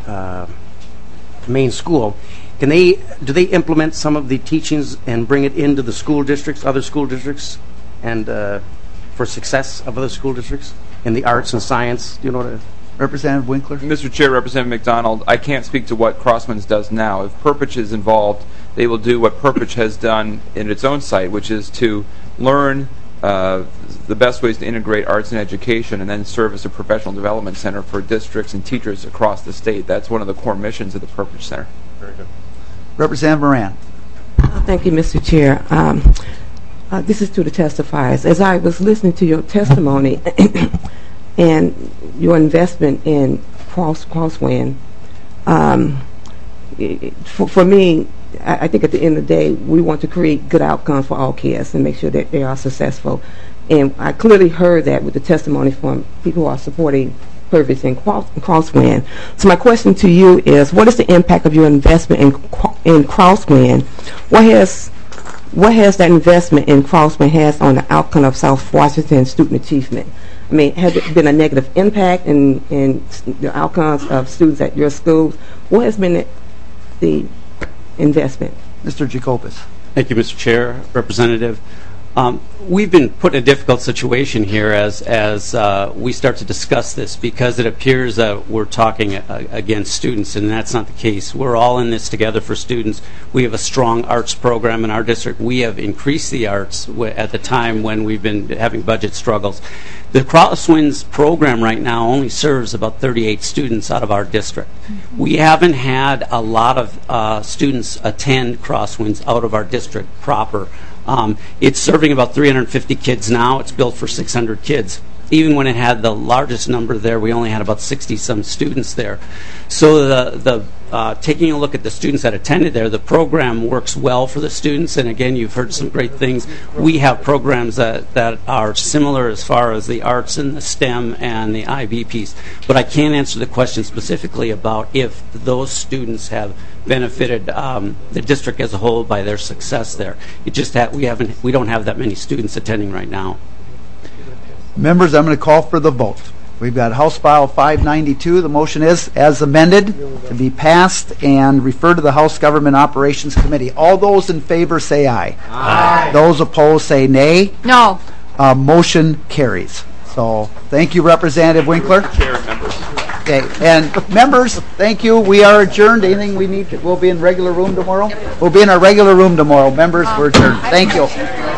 main school, do they implement some of the teachings and bring it into the school districts, other school districts, and for success of other school districts in the arts and science? Do you know what Representative Winkler? Mr. Chair, Representative McDonald, I can't speak to what Crosswinds does now. If Perpich is involved, they will do what Perpich has done in its own site, which is to learn the best ways to integrate arts and education and then serve as a professional development center for districts and teachers across the state. That's one of the core missions of the Perpich Center. Very good. Representative Moran. Thank you, Mr. Chair. This is to the testifiers. As I was listening to your testimony and your investment in Crosswind, for me, I think at the end of the day, we want to create good outcomes for all kids and make sure that they are successful. And I clearly heard that with the testimony from people who are supporting Perpich and Crosswind. So my question to you is, what is the impact of your investment in Crosswind? What has that investment in Crosswind has on the outcome of South Washington student achievement? I mean, has it been a negative impact in the outcomes of students at your schools? What has been the investment? Mr. Jacobus. Thank you, Mr. Chair, Representative. We've been put in a difficult situation here as we start to discuss this, because it appears that we're talking against students, and that's not the case. We're all in this together for students. We have a strong arts program in our district. We have increased the arts at the time when we've been having budget struggles. The Crosswinds program right now only serves about 38 students out of our district. We haven't had a lot of students attend Crosswinds out of our district proper. It's serving about 350 kids now. It's built for 600 kids. Even when it had the largest number there, we only had about 60-some students there. So taking a look at the students that attended there, the program works well for the students. And again, you've heard some great things. We have programs that are similar as far as the arts and the STEM and the IB piece. But I can't answer the question specifically about if those students have benefited the district as a whole by their success there. It just we don't have that many students attending right now. Members, I'm going to call for the vote. We've got House File 592. The motion is, as amended, to be passed and referred to the House Government Operations Committee. All those in favor say aye. Aye. Those opposed say nay. No. Motion carries. So thank you, Representative Winkler. Chair and members. Okay, and members, thank you. We are adjourned. Anything we need, we'll be in regular room tomorrow? We'll be in our regular room tomorrow. Members, we're adjourned. Thank you.